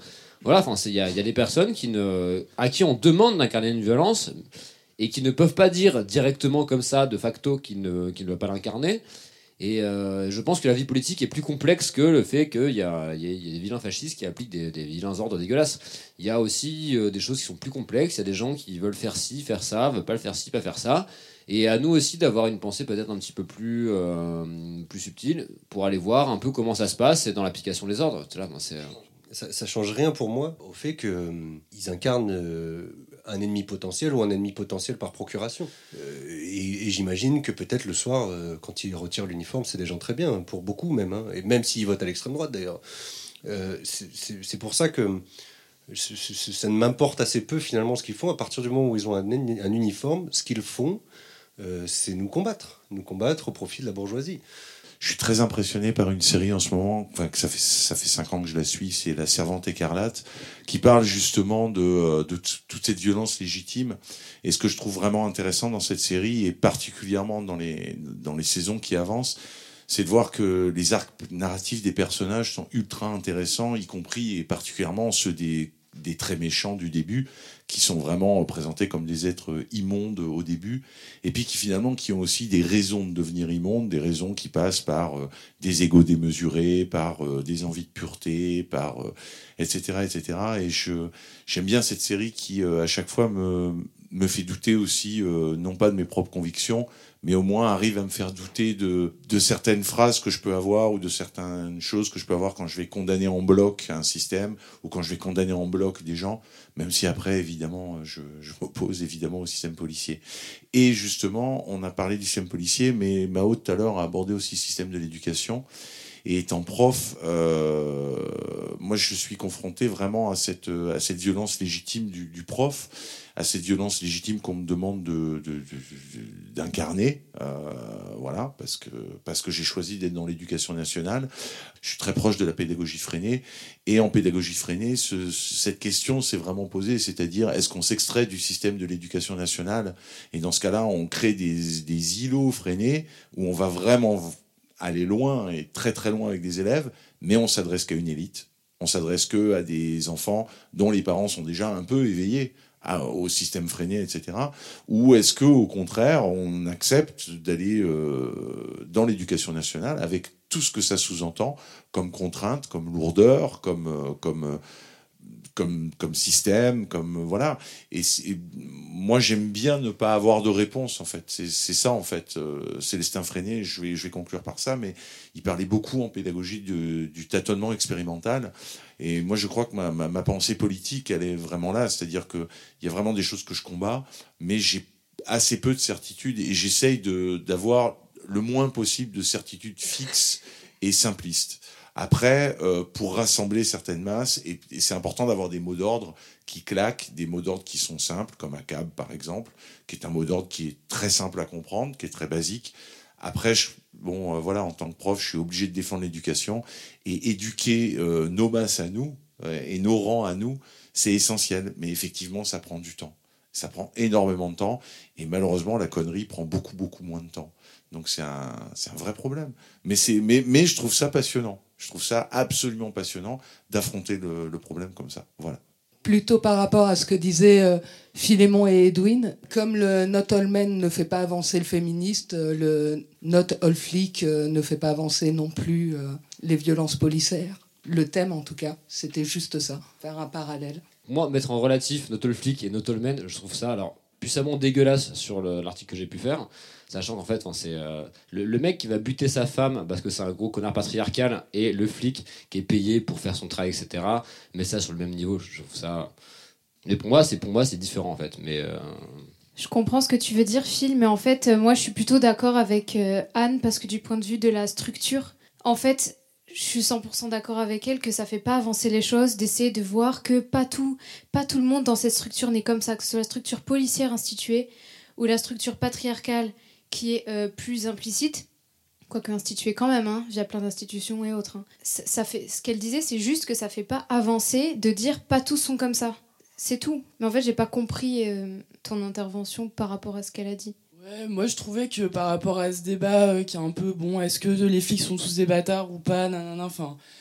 Voilà, enfin, il y a, y a des personnes qui ne, à qui on demande d'incarner une violence et qui ne peuvent pas dire directement comme ça, de facto, qu'ils ne, qu'ils ne veulent pas l'incarner. Et euh, je pense que la vie politique est plus complexe que le fait qu'il y a, y a, y a des vilains fascistes qui appliquent des, des vilains ordres dégueulasses. Il y a aussi euh, des choses qui sont plus complexes. Il y a des gens qui veulent faire ci, faire ça, veulent pas le faire ci, pas faire ça. Et à nous aussi d'avoir une pensée peut-être un petit peu plus, euh, plus subtile pour aller voir un peu comment ça se passe dans l'application des ordres. Là, moi, c'est... Ça, ça change rien pour moi au fait qu'ils incarnent euh, un ennemi potentiel ou un ennemi potentiel par procuration. Euh, et, et j'imagine que peut-être le soir, euh, quand ils retirent l'uniforme, c'est des gens très bien, pour beaucoup même, hein, et même s'ils votent à l'extrême droite d'ailleurs. Euh, c'est, c'est, c'est pour ça que c'est, c'est, ça ne m'importe assez peu finalement ce qu'ils font. À partir du moment où ils ont un, un uniforme, ce qu'ils font, euh, c'est nous combattre, nous combattre au profit de la bourgeoisie. Je suis très impressionné par une série en ce moment, enfin que ça fait ça fait cinq ans que je la suis, c'est La Servante écarlate, qui parle justement de de t- toute cette violence légitime. Et ce que je trouve vraiment intéressant dans cette série, et particulièrement dans les dans les saisons qui avancent, c'est de voir que les arcs narratifs des personnages sont ultra intéressants, y compris et particulièrement ceux des des très méchants du début, qui sont vraiment présentés comme des êtres immondes au début, et puis qui finalement qui ont aussi des raisons de devenir immondes, des raisons qui passent par euh, des égos démesurés, par euh, des envies de pureté, par euh, et cetera, et cetera. Et je j'aime bien cette série qui euh, à chaque fois me me fait douter aussi, euh, non pas de mes propres convictions, mais au moins arrive à me faire douter de, de certaines phrases que je peux avoir ou de certaines choses que je peux avoir quand je vais condamner en bloc un système ou quand je vais condamner en bloc des gens, même si après, évidemment, je, je m'oppose évidemment au système policier. Et justement, on a parlé du système policier, mais Mao tout à l'heure a abordé aussi le système de l'éducation. Et étant prof, euh, moi je suis confronté vraiment à cette, à cette violence légitime du, du prof, à cette violence légitime qu'on me demande de, de, de, de, d'incarner, euh, voilà, parce que, parce que j'ai choisi d'être dans l'éducation nationale. Je suis très proche de la pédagogie freinée, et en pédagogie freinée, ce, cette question s'est vraiment posée, c'est-à-dire est-ce qu'on s'extrait du système de l'éducation nationale, et dans ce cas-là, on crée des, des îlots freinés où on va vraiment aller loin et très très loin avec des élèves, mais on s'adresse qu'à une élite. On s'adresse que à des enfants dont les parents sont déjà un peu éveillés à, au système freiné, et cetera. Ou est-ce que, au contraire, on accepte d'aller euh, dans l'éducation nationale avec tout ce que ça sous-entend comme contrainte, comme lourdeur, comme euh, comme euh, comme comme système, comme euh, voilà. Et, et moi j'aime bien ne pas avoir de réponse en fait. C'est c'est ça en fait. Euh, Célestin Freinet, je vais je vais conclure par ça, mais il parlait beaucoup en pédagogie de, du tâtonnement expérimental. Et moi je crois que ma, ma ma pensée politique elle est vraiment là, c'est-à-dire que il y a vraiment des choses que je combats, mais j'ai assez peu de certitudes et j'essaye de d'avoir le moins possible de certitudes fixes et simplistes. Après, euh, pour rassembler certaines masses, et, et c'est important d'avoir des mots d'ordre qui claquent, des mots d'ordre qui sont simples, comme un C A B par exemple, qui est un mot d'ordre qui est très simple à comprendre, qui est très basique. Après, je, bon, euh, voilà, en tant que prof, je suis obligé de défendre l'éducation et éduquer euh, nos masses à nous euh, et nos rangs à nous, c'est essentiel. Mais effectivement, ça prend du temps. Ça prend énormément de temps et malheureusement, la connerie prend beaucoup, beaucoup moins de temps. Donc c'est un, c'est un vrai problème. Mais, c'est, mais, mais je trouve ça passionnant. Je trouve ça absolument passionnant d'affronter le, le problème comme ça. Voilà. Plutôt par rapport à ce que disaient euh, Philémon et Edwin, comme le Not All Men ne fait pas avancer le féministe, euh, le Not All Flic euh, ne fait pas avancer non plus euh, les violences policières. Le thème, en tout cas, c'était juste ça, faire un parallèle. Moi, mettre en relatif Not All Flic et Not All Men, je trouve ça alors puissamment dégueulasse sur le, l'article que j'ai pu faire, sachant qu'en fait, c'est euh, le, le mec qui va buter sa femme parce que c'est un gros connard patriarcal et le flic qui est payé pour faire son travail, et cetera. Mais ça, sur le même niveau, je trouve ça. Mais pour moi, c'est pour moi, c'est différent en fait. Mais euh... Je comprends ce que tu veux dire, Phil, mais en fait, euh, moi, je suis plutôt d'accord avec euh, Anne parce que du point de vue de la structure, en fait, je suis cent pour cent d'accord avec elle que ça fait pas avancer les choses d'essayer de voir que pas tout, pas tout le monde dans cette structure n'est comme ça, que ce soit la structure policière instituée ou la structure patriarcale qui est euh, plus implicite, quoique instituée quand même, hein, via plein d'institutions et autres. Hein. Ça, ça fait, ce qu'elle disait, c'est juste que ça fait pas avancer de dire pas tous sont comme ça. C'est tout. Mais en fait, j'ai pas compris euh, ton intervention par rapport à ce qu'elle a dit. Ouais, moi je trouvais que par rapport à ce débat euh, qui est un peu bon, est-ce que les flics sont tous des bâtards ou pas, nanana, enfin,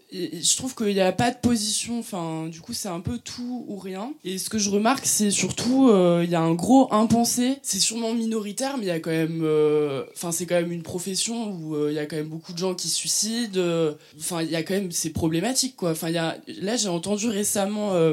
Et je trouve qu'il n'y a pas de position, enfin, du coup, c'est un peu tout ou rien. Et ce que je remarque, c'est surtout, euh, il y a un gros impensé. C'est sûrement minoritaire, mais il y a quand même, euh, enfin, c'est quand même une profession où euh, il y a quand même beaucoup de gens qui se suicident. Enfin, euh, il y a quand même, c'est problématique, quoi. Enfin, il y a, là, j'ai entendu récemment euh,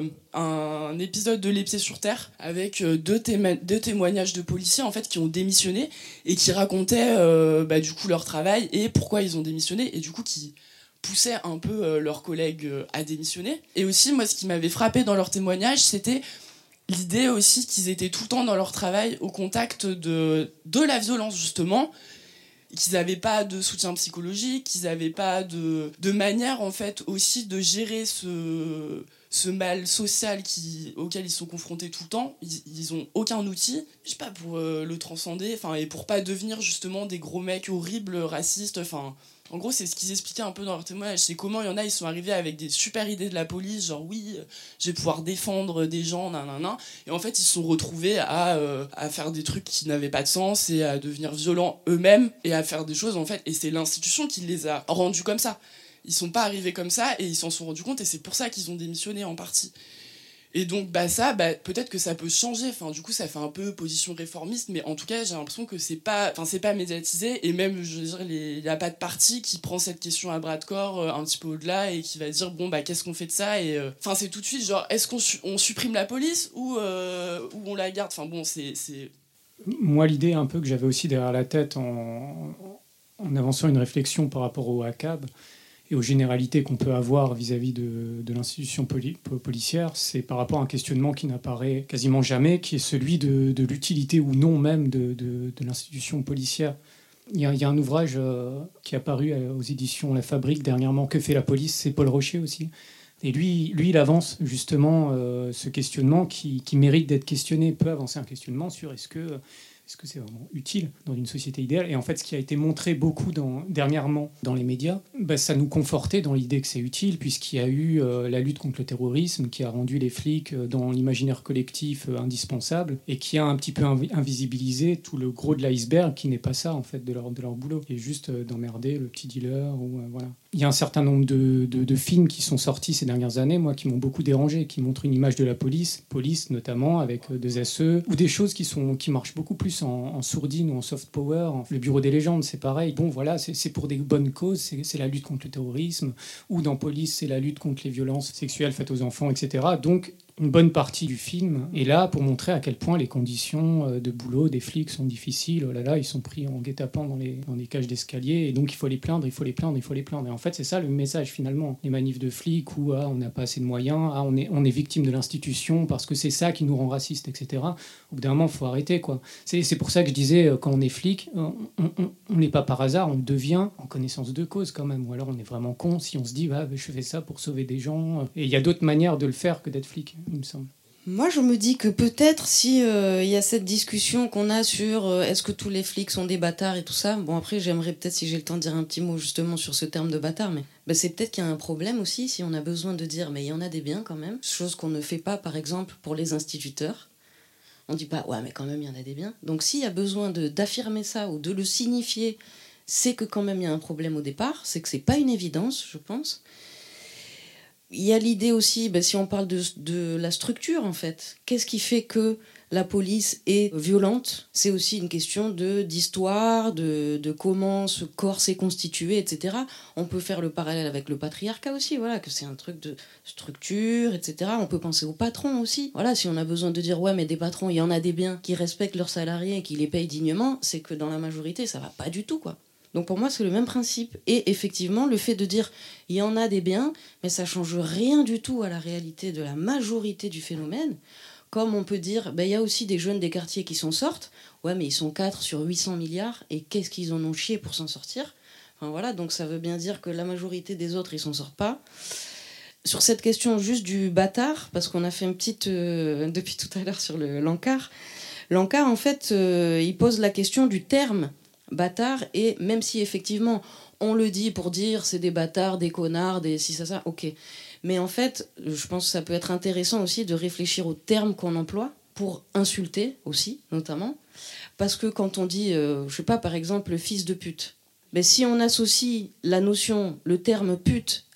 un épisode de Les Pieds sur Terre avec euh, deux, téma- deux témoignages de policiers, en fait, qui ont démissionné et qui racontaient, euh, bah, du coup, leur travail et pourquoi ils ont démissionné et du coup, qui poussaient un peu euh, leurs collègues euh, à démissionner. Et aussi, moi, ce qui m'avait frappé dans leur témoignage, c'était l'idée aussi qu'ils étaient tout le temps dans leur travail au contact de, de la violence, justement, qu'ils n'avaient pas de soutien psychologique, qu'ils n'avaient pas de, de manière, en fait, aussi de gérer ce, ce mal social qui, auquel ils sont confrontés tout le temps. Ils, ils ont aucun outil, je sais pas, pour euh, le transcender, enfin, et pour pas devenir, justement, des gros mecs horribles, racistes, enfin... En gros, c'est ce qu'ils expliquaient un peu dans leur témoignage. C'est comment il y en a, ils sont arrivés avec des super idées de la police, genre oui, je vais pouvoir défendre des gens, nanana. Et en fait, ils se sont retrouvés à, euh, à faire des trucs qui n'avaient pas de sens et à devenir violents eux-mêmes et à faire des choses, en fait. Et c'est l'institution qui les a rendus comme ça. Ils sont pas arrivés comme ça et ils s'en sont rendus compte et c'est pour ça qu'ils ont démissionné en partie. Et donc, bah, ça, bah, peut-être que ça peut changer. Enfin, du coup, ça fait un peu position réformiste, mais en tout cas, j'ai l'impression que c'est pas, enfin, c'est pas médiatisé. Et même, je veux dire, il n'y a pas de parti qui prend cette question à bras de corps euh, un petit peu au-delà et qui va dire, bon, bah, qu'est-ce qu'on fait de ça? Et enfin, euh, c'est tout de suite, genre, est-ce qu'on su- on supprime la police ou, euh, ou on la garde? Enfin, bon, c'est, c'est. Moi, l'idée un peu que j'avais aussi derrière la tête en, en avançant une réflexion par rapport au A C A B, et aux généralités qu'on peut avoir vis-à-vis de, de l'institution poli- policière, c'est par rapport à un questionnement qui n'apparaît quasiment jamais, qui est celui de, de l'utilité ou non même de, de, de l'institution policière. Il y, a, il y a un ouvrage euh, qui est apparu aux éditions La Fabrique dernièrement, Que fait la police? C'est Paul Rocher aussi. Et lui, lui il avance justement euh, ce questionnement qui, qui mérite d'être questionné, peut avancer un questionnement sur est-ce que... Est-ce que c'est vraiment utile dans une société idéale? Et en fait, ce qui a été montré beaucoup dans, dernièrement dans les médias, bah, ça nous confortait dans l'idée que c'est utile, puisqu'il y a eu euh, la lutte contre le terrorisme qui a rendu les flics euh, dans l'imaginaire collectif euh, indispensable et qui a un petit peu invi- invisibilisé tout le gros de l'iceberg qui n'est pas ça, en fait, de leur, de leur boulot. Et juste euh, d'emmerder le petit dealer. Ou, euh, voilà. Il y a un certain nombre de, de, de films qui sont sortis ces dernières années, moi, qui m'ont beaucoup dérangé, qui montrent une image de la police, police notamment, avec euh, des S E, ou des choses qui, sont, qui marchent beaucoup plus En, en sourdine ou en soft power. Le Bureau des légendes, c'est pareil. Bon, voilà, c'est, c'est pour des bonnes causes, c'est, c'est la lutte contre le terrorisme, ou dans Police, c'est la lutte contre les violences sexuelles faites aux enfants, et cetera. Donc, une bonne partie du film est là pour montrer à quel point les conditions de boulot des flics sont difficiles. Oh là là, ils sont pris en guet-apens dans les, dans des cages d'escalier, et donc il faut les plaindre, il faut les plaindre, il faut les plaindre. Et en fait, c'est ça le message finalement. Les manifs de flics où ah, on n'a pas assez de moyens, ah, on est, on est victime de l'institution parce que c'est ça qui nous rend racistes, et cetera. Au bout d'un moment, il faut arrêter, quoi. C'est, c'est pour ça que je disais, quand on est flic, on n'est pas par hasard, on devient en connaissance de cause quand même. Ou alors on est vraiment con si on se dit ah, je fais ça pour sauver des gens. Et il y a d'autres manières de le faire que d'être flic, il me semble. Moi, je me dis que peut-être si euh, y a cette discussion qu'on a sur euh, est-ce que tous les flics sont des bâtards et tout ça. Bon, après, j'aimerais peut-être, si j'ai le temps, de dire un petit mot justement sur ce terme de bâtard, mais bah, c'est peut-être qu'il y a un problème aussi si on a besoin de dire mais il y en a des biens quand même, chose qu'on ne fait pas par exemple pour les instituteurs. On dit pas ouais mais quand même il y en a des biens. Donc s'il y a besoin de d'affirmer ça ou de le signifier, c'est que quand même il y a un problème au départ, c'est que c'est pas une évidence, je pense. Il y a l'idée aussi, ben, si on parle de, de la structure en fait, qu'est-ce qui fait que la police est violente? C'est aussi une question de, d'histoire, de, de comment ce corps s'est constitué, et cetera. On peut faire le parallèle avec le patriarcat aussi, voilà, que c'est un truc de structure, et cetera. On peut penser aux patrons aussi. Voilà, si on a besoin de dire ouais mais des patrons, il y en a des biens qui respectent leurs salariés et qui les payent dignement, c'est que dans la majorité ça va pas du tout, quoi. Donc pour moi, c'est le même principe. Et effectivement, le fait de dire il y en a des biens, mais ça change rien du tout à la réalité de la majorité du phénomène. Comme on peut dire, ben, y a aussi des jeunes des quartiers qui s'en sortent. Ouais, mais ils sont quatre sur huit cents milliards. Et qu'est-ce qu'ils en ont chié pour s'en sortir? Enfin, voilà, donc ça veut bien dire que la majorité des autres, ils s'en sortent pas. Sur cette question juste du bâtard, parce qu'on a fait une petite... Euh, depuis tout à l'heure sur le, l'encart. L'encart, en fait, euh, il pose la question du terme bâtard, et même si effectivement on le dit pour dire c'est des bâtards, des connards, des si ça ça, ok. Mais en fait, je pense que ça peut être intéressant aussi de réfléchir aux termes qu'on emploie pour insulter aussi, notamment. Parce que quand on dit, euh, je sais pas, par exemple, le fils de pute, ben si on associe la notion, le terme pute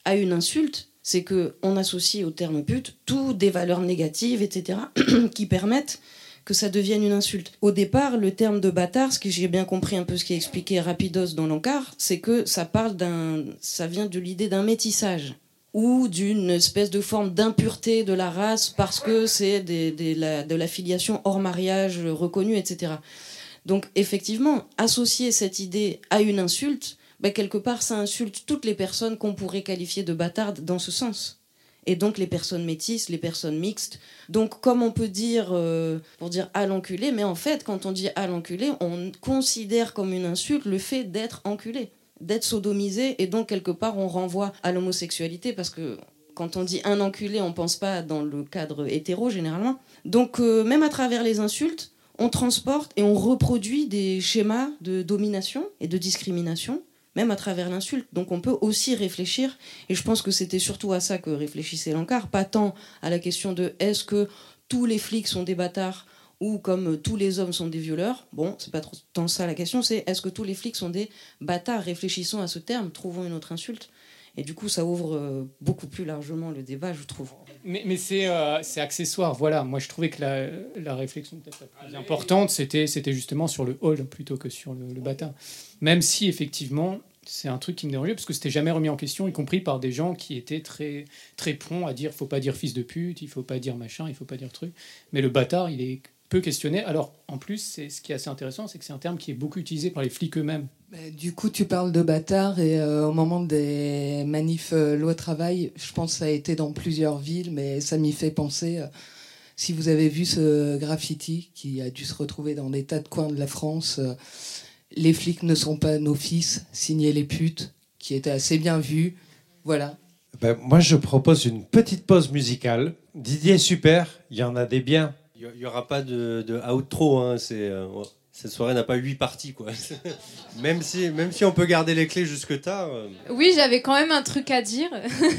à une insulte, c'est qu'on associe au terme pute toutes des valeurs négatives, et cetera, qui permettent que ça devienne une insulte. Au départ, le terme de bâtard, ce que j'ai bien compris un peu ce qui est expliqué rapidos dans l'encart, c'est que ça parle d'un, ça vient de l'idée d'un métissage ou d'une espèce de forme d'impureté de la race parce que c'est des, des, la, de la filiation hors mariage reconnue, et cetera. Donc effectivement, associer cette idée à une insulte, ben, quelque part ça insulte toutes les personnes qu'on pourrait qualifier de bâtardes dans ce sens. Et donc les personnes métisses, les personnes mixtes. Donc comme on peut dire, euh, pour dire à l'enculé, mais en fait quand on dit à l'enculé, on considère comme une insulte le fait d'être enculé, d'être sodomisé, et donc quelque part on renvoie à l'homosexualité, parce que quand on dit un enculé, on pense pas dans le cadre hétéro généralement. Donc euh, même à travers les insultes, on transporte et on reproduit des schémas de domination et de discrimination, même à travers l'insulte. Donc on peut aussi réfléchir, et je pense que c'était surtout à ça que réfléchissait l'encart, pas tant à la question de est-ce que tous les flics sont des bâtards ou comme tous les hommes sont des violeurs. Bon, c'est pas trop tant ça la question, c'est est-ce que tous les flics sont des bâtards? Réfléchissons à ce terme, trouvons une autre insulte. Et du coup, ça ouvre euh, beaucoup plus largement le débat, je trouve. Mais, mais c'est, euh, c'est accessoire, voilà. Moi, je trouvais que la, la réflexion peut-être la plus importante, c'était, c'était justement sur le hall plutôt que sur le, le bâtard. Même si, effectivement, c'est un truc qui me dérangeait, parce que c'était jamais remis en question, y compris par des gens qui étaient très, très prompts à dire « faut pas dire fils de pute, il faut pas dire machin, il faut pas dire truc ». Mais le bâtard, il est peu questionné. Alors, en plus, c'est, ce qui est assez intéressant, c'est que c'est un terme qui est beaucoup utilisé par les flics eux-mêmes. Bah, du coup, tu parles de bâtard, et euh, au moment des manifs euh, loi travail, je pense que ça a été dans plusieurs villes, mais ça m'y fait penser. Euh, si vous avez vu ce graffiti qui a dû se retrouver dans des tas de coins de la France, euh, les flics ne sont pas nos fils, signez les putes, qui était assez bien vu. Voilà. Ben, moi, je propose une petite pause musicale. Didier, super, il y en a des biens. Il n'y aura pas de, de outro, hein, c'est, euh, cette soirée n'a pas huit parties, quoi. même, si, même si on peut garder les clés jusque tard. Euh... Oui, j'avais quand même un truc à dire.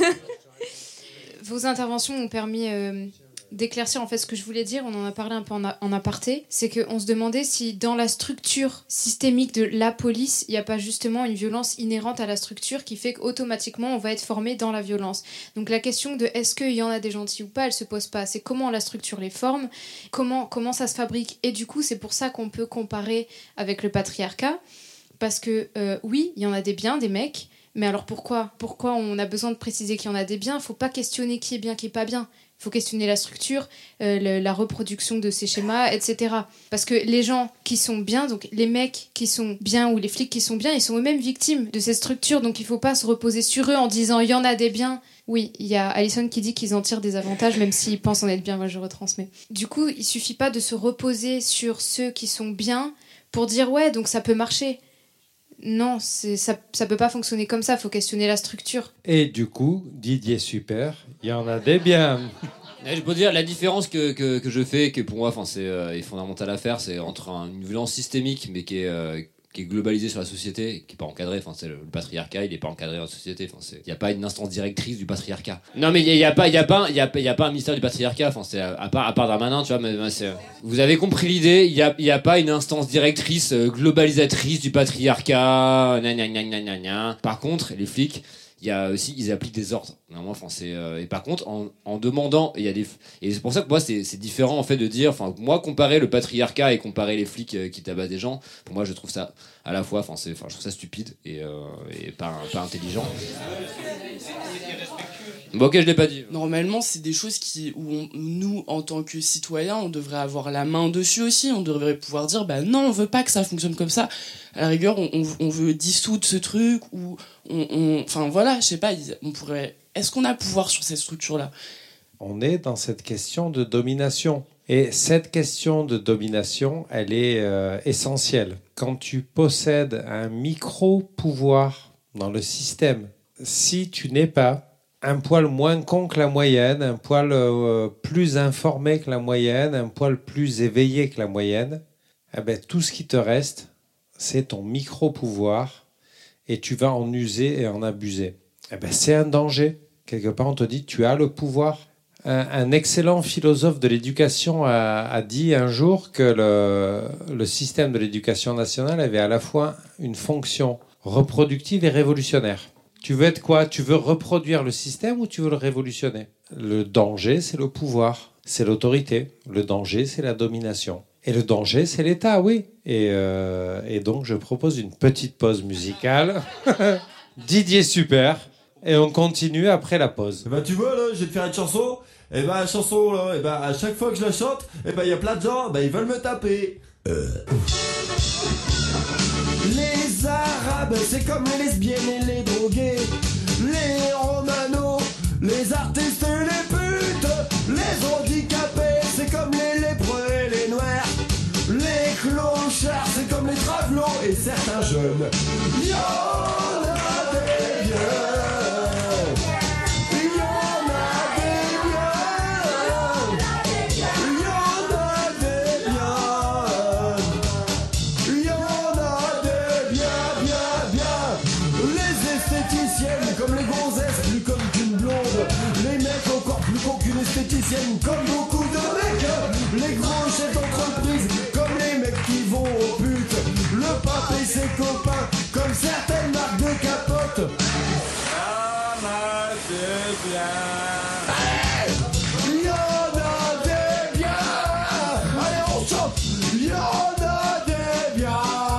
Vos interventions m'ont permis euh, d'éclaircir en fait ce que je voulais dire. On en a parlé un peu en, a, en aparté. C'est qu'on se demandait si dans la structure systémique de la police, il n'y a pas justement une violence inhérente à la structure qui fait qu'automatiquement on va être formé dans la violence. Donc la question de est-ce qu'il y en a des gentils ou pas, elle se pose pas. C'est comment la structure les forme, comment, comment ça se fabrique. Et du coup, c'est pour ça qu'on peut comparer avec le patriarcat. Parce que euh, oui, il y en a des biens, des mecs. Mais alors pourquoi Pourquoi on a besoin de préciser qu'il y en a des biens? Il ne faut pas questionner qui est bien, qui est pas bien. Il faut questionner la structure, euh, le, la reproduction de ces schémas, et cetera. Parce que les gens qui sont bien, donc les mecs qui sont bien ou les flics qui sont bien, ils sont eux-mêmes victimes de cette structure. Donc il ne faut pas se reposer sur eux en disant « il y en a des biens ». Oui, il y a Alison qui dit qu'ils en tirent des avantages, même s'ils pensent en être bien. Moi, je retransmets. Du coup, il ne suffit pas de se reposer sur ceux qui sont bien pour dire « ouais, donc ça peut marcher ». Non, c'est, ça ne peut pas fonctionner comme ça, il faut questionner la structure. Et du coup, Didier super, il y en a des biens. Je peux dire, la différence que, que, que je fais, que pour moi c'est euh, est fondamentale à faire, c'est entre un, une violence systémique, mais qui est, euh, qui est globalisée sur la société, qui n'est pas encadrée. Enfin, c'est le, le patriarcat, il n'est pas encadré dans la société. Enfin, il n'y a pas une instance directrice du patriarcat. Non, mais il n'y a, a, pas, y a, pas, y a, y a pas un ministère du patriarcat. Enfin, c'est à, à, part, à part Darmanin, tu vois. Mais, mais c'est, vous avez compris l'idée, il n'y a, y a pas une instance directrice, euh, globalisatrice du patriarcat. Gna, gna, gna, gna, gna, gna. Par contre, les flics, il y a aussi, ils appliquent des ordres. Normalement, enfin, c'est, euh, et par contre, en, en demandant, il y a des, et c'est pour ça que moi, c'est, c'est différent en fait de dire, enfin, moi, comparer le patriarcat et comparer les flics euh, qui tabassent des gens, pour moi, je trouve ça à la fois, enfin, c'est, enfin, je trouve ça stupide et, euh, et pas, pas intelligent. Bon, ok, je l'ai pas dit. Normalement, c'est des choses qui, où on, nous, en tant que citoyens, on devrait avoir la main dessus aussi. On devrait pouvoir dire, bah non, on veut pas que ça fonctionne comme ça. À la rigueur, on, on, on veut dissoudre ce truc, ou on, on, enfin voilà, je sais pas, on pourrait. Est-ce qu'on a pouvoir sur cette structure-là? On est dans cette question de domination. Et cette question de domination, elle est euh, essentielle. Quand tu possèdes un micro-pouvoir dans le système, si tu n'es pas un poil moins con que la moyenne, un poil euh, plus informé que la moyenne, un poil plus éveillé que la moyenne, eh ben, tout ce qui te reste, c'est ton micro-pouvoir et tu vas en user et en abuser. Eh ben, c'est un danger. Quelque part, on te dit, tu as le pouvoir. Un, un excellent philosophe de l'éducation a, a dit un jour que le, le système de l'éducation nationale avait à la fois une fonction reproductive et révolutionnaire. Tu veux être quoi? Tu veux reproduire le système ou tu veux le révolutionner? Le danger, c'est le pouvoir, c'est l'autorité. Le danger, c'est la domination. Et le danger, c'est l'État, oui. Et, euh, et donc, je propose une petite pause musicale. Didier Super. Et on continue après la pause. Bah tu vois là, je vais te faire une chanson. Et bah la chanson là, et bah à chaque fois que je la chante, et bah il y a plein de gens, bah ils veulent me taper. Euh. Les Arabes, c'est comme les lesbiennes et les drogués. Les Romanos, les artistes et les putes. Les handicapés, c'est comme les lépreux et les noirs. Les clochards, c'est comme les travelots et certains jeunes. Y'en a des vieux. Comme beaucoup de mecs, les gros chefs d'entreprise, comme les mecs qui vont aux putes, le pape et ses copains, comme certaines marques de capote. Hey, y'en a des biens. Allez on chante. Y'en a des biens.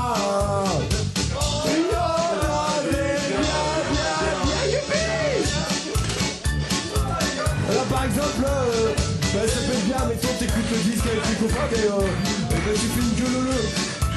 Y'en a des biens, bien, bien, youpi. Là par exemple, euh, bah, ça fait bien, mais toi t'écoutes le disque avec tes copains, mais euh, bah, tu fais une gueule au leu.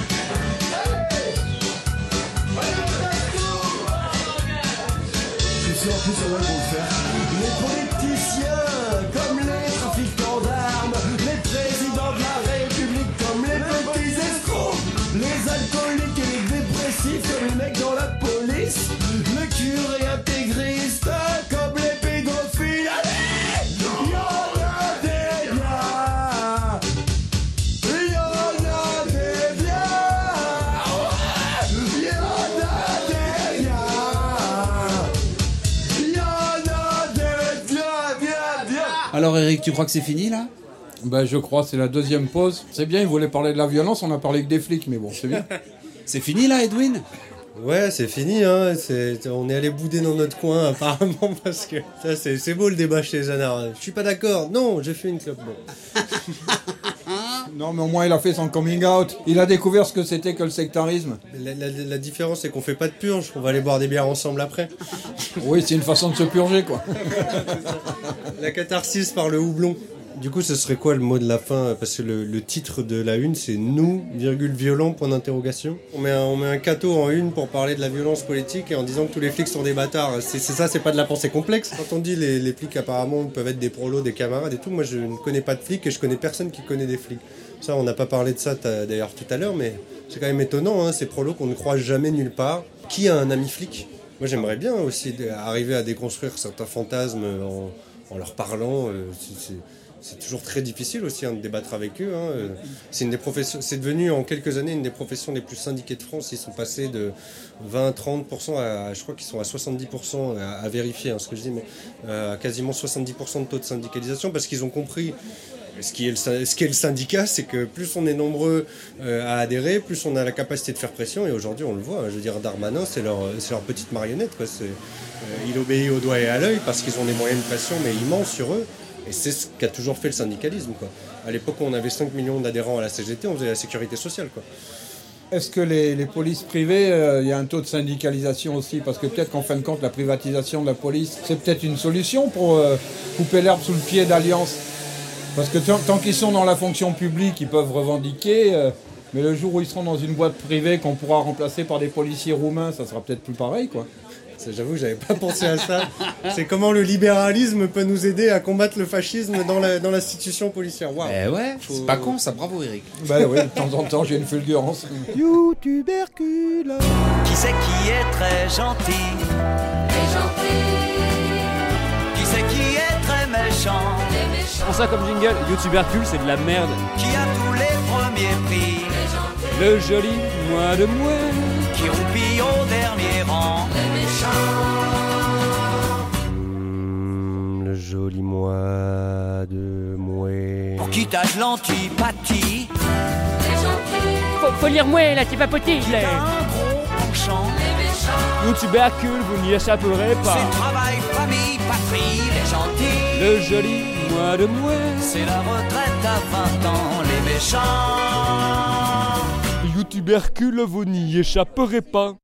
Je suis sûr en plus ça va le faire. Les politiciens, comme les trafiquants d'armes, les présidents de la République, comme les petits escrocs, les alcooliques et les dépressifs, comme les mecs dans la police, le curé intégriste, comme les pédophiles. Allez, y'en a des biens, y'en a des biens, y'en a des biens, y'en a des biens, bien, bien. Alors Eric, tu crois que c'est fini là? Ben, je crois, c'est la deuxième pause. C'est bien, il voulait parler de la violence, on a parlé que des flics, mais bon, c'est bien. C'est fini là, Edwin? Ouais, c'est fini, hein. C'est, on est allé bouder dans notre coin, apparemment, parce que ça, c'est, c'est beau le débat chez les anards. Je suis pas d'accord. Non, j'ai fait une clope. Bon. Non, mais au moins, il a fait son coming out. Il a découvert ce que c'était que le sectarisme. La, la, la différence, c'est qu'on fait pas de purge. On va aller boire des bières ensemble après. Oui, c'est une façon de se purger, quoi. La catharsis par le houblon. Du coup, ce serait quoi le mot de la fin? Parce que le, le titre de la une, c'est « Nous, virgule, violent, point d'interrogation ». On met un, on met un cateau en une pour parler de la violence politique et en disant que tous les flics sont des bâtards. C'est, c'est ça, c'est pas de la pensée complexe. Quand on dit les, les flics apparemment peuvent être des prolos, des camarades et tout, moi je ne connais pas de flics et je connais personne qui connaît des flics. Ça, on n'a pas parlé de ça d'ailleurs tout à l'heure, mais c'est quand même étonnant, hein, ces prolos qu'on ne croise jamais nulle part. Qui a un ami flic? Moi j'aimerais bien aussi arriver à déconstruire certains fantasmes en, en leur parlant. Euh, c'est, c'est... C'est toujours très difficile aussi hein, de débattre avec eux. Hein. C'est, une des professions, c'est devenu en quelques années une des professions les plus syndiquées de France. Ils sont passés de vingt à trente pour cent à, je crois qu'ils sont à soixante-dix pour cent à, à vérifier hein, ce que je dis, mais euh, à quasiment soixante-dix pour cent de taux de syndicalisation parce qu'ils ont compris. Ce qui, est le, ce qui est le syndicat, c'est que plus on est nombreux euh, à adhérer, plus on a la capacité de faire pression. Et aujourd'hui, on le voit. Hein, je veux dire, Darmanin, c'est leur, c'est leur petite marionnette. Quoi. C'est, euh, il obéit au doigt et à l'œil parce qu'ils ont des moyens de pression, mais immenses sur eux. Et c'est ce qu'a toujours fait le syndicalisme. Quoi. À l'époque où on avait cinq millions d'adhérents à la C G T, on faisait la sécurité sociale. Quoi. Est-ce que les, les polices privées, il euh, y a un taux de syndicalisation aussi? Parce que peut-être qu'en fin de compte, la privatisation de la police, c'est peut-être une solution pour euh, couper l'herbe sous le pied d'Alliance. Parce que tant, tant qu'ils sont dans la fonction publique, ils peuvent revendiquer. Euh, mais le jour où ils seront dans une boîte privée qu'on pourra remplacer par des policiers roumains, ça sera peut-être plus pareil, quoi. J'avoue que j'avais pas pensé à ça. C'est comment le libéralisme peut nous aider à combattre le fascisme dans, la, dans l'institution policière. Waouh. Eh ouais, Faut... c'est pas con ça, bravo Eric. Bah oui, de temps en temps j'ai une fulgurance. You tubercule. Qui c'est qui est très gentil? Très gentil. Qui c'est qui est très méchant? Prends ça comme jingle, YouTubercule c'est de la merde. Qui a tous les premiers prix? Le joli moi de moi. Qui roupille au dernier rang? Mmh, le joli moi de mouet. Pour qui t'as de l'antipathie? Faut, faut lire moi là, c'est pas possible. Qui a un gros penchant? Youtubercule, vous n'y échapperez pas. C'est travail, famille, patrie, les gentils. Le joli mois de mai. C'est la retraite à vingt ans, les méchants. Youtubercule, vous n'y échapperez pas.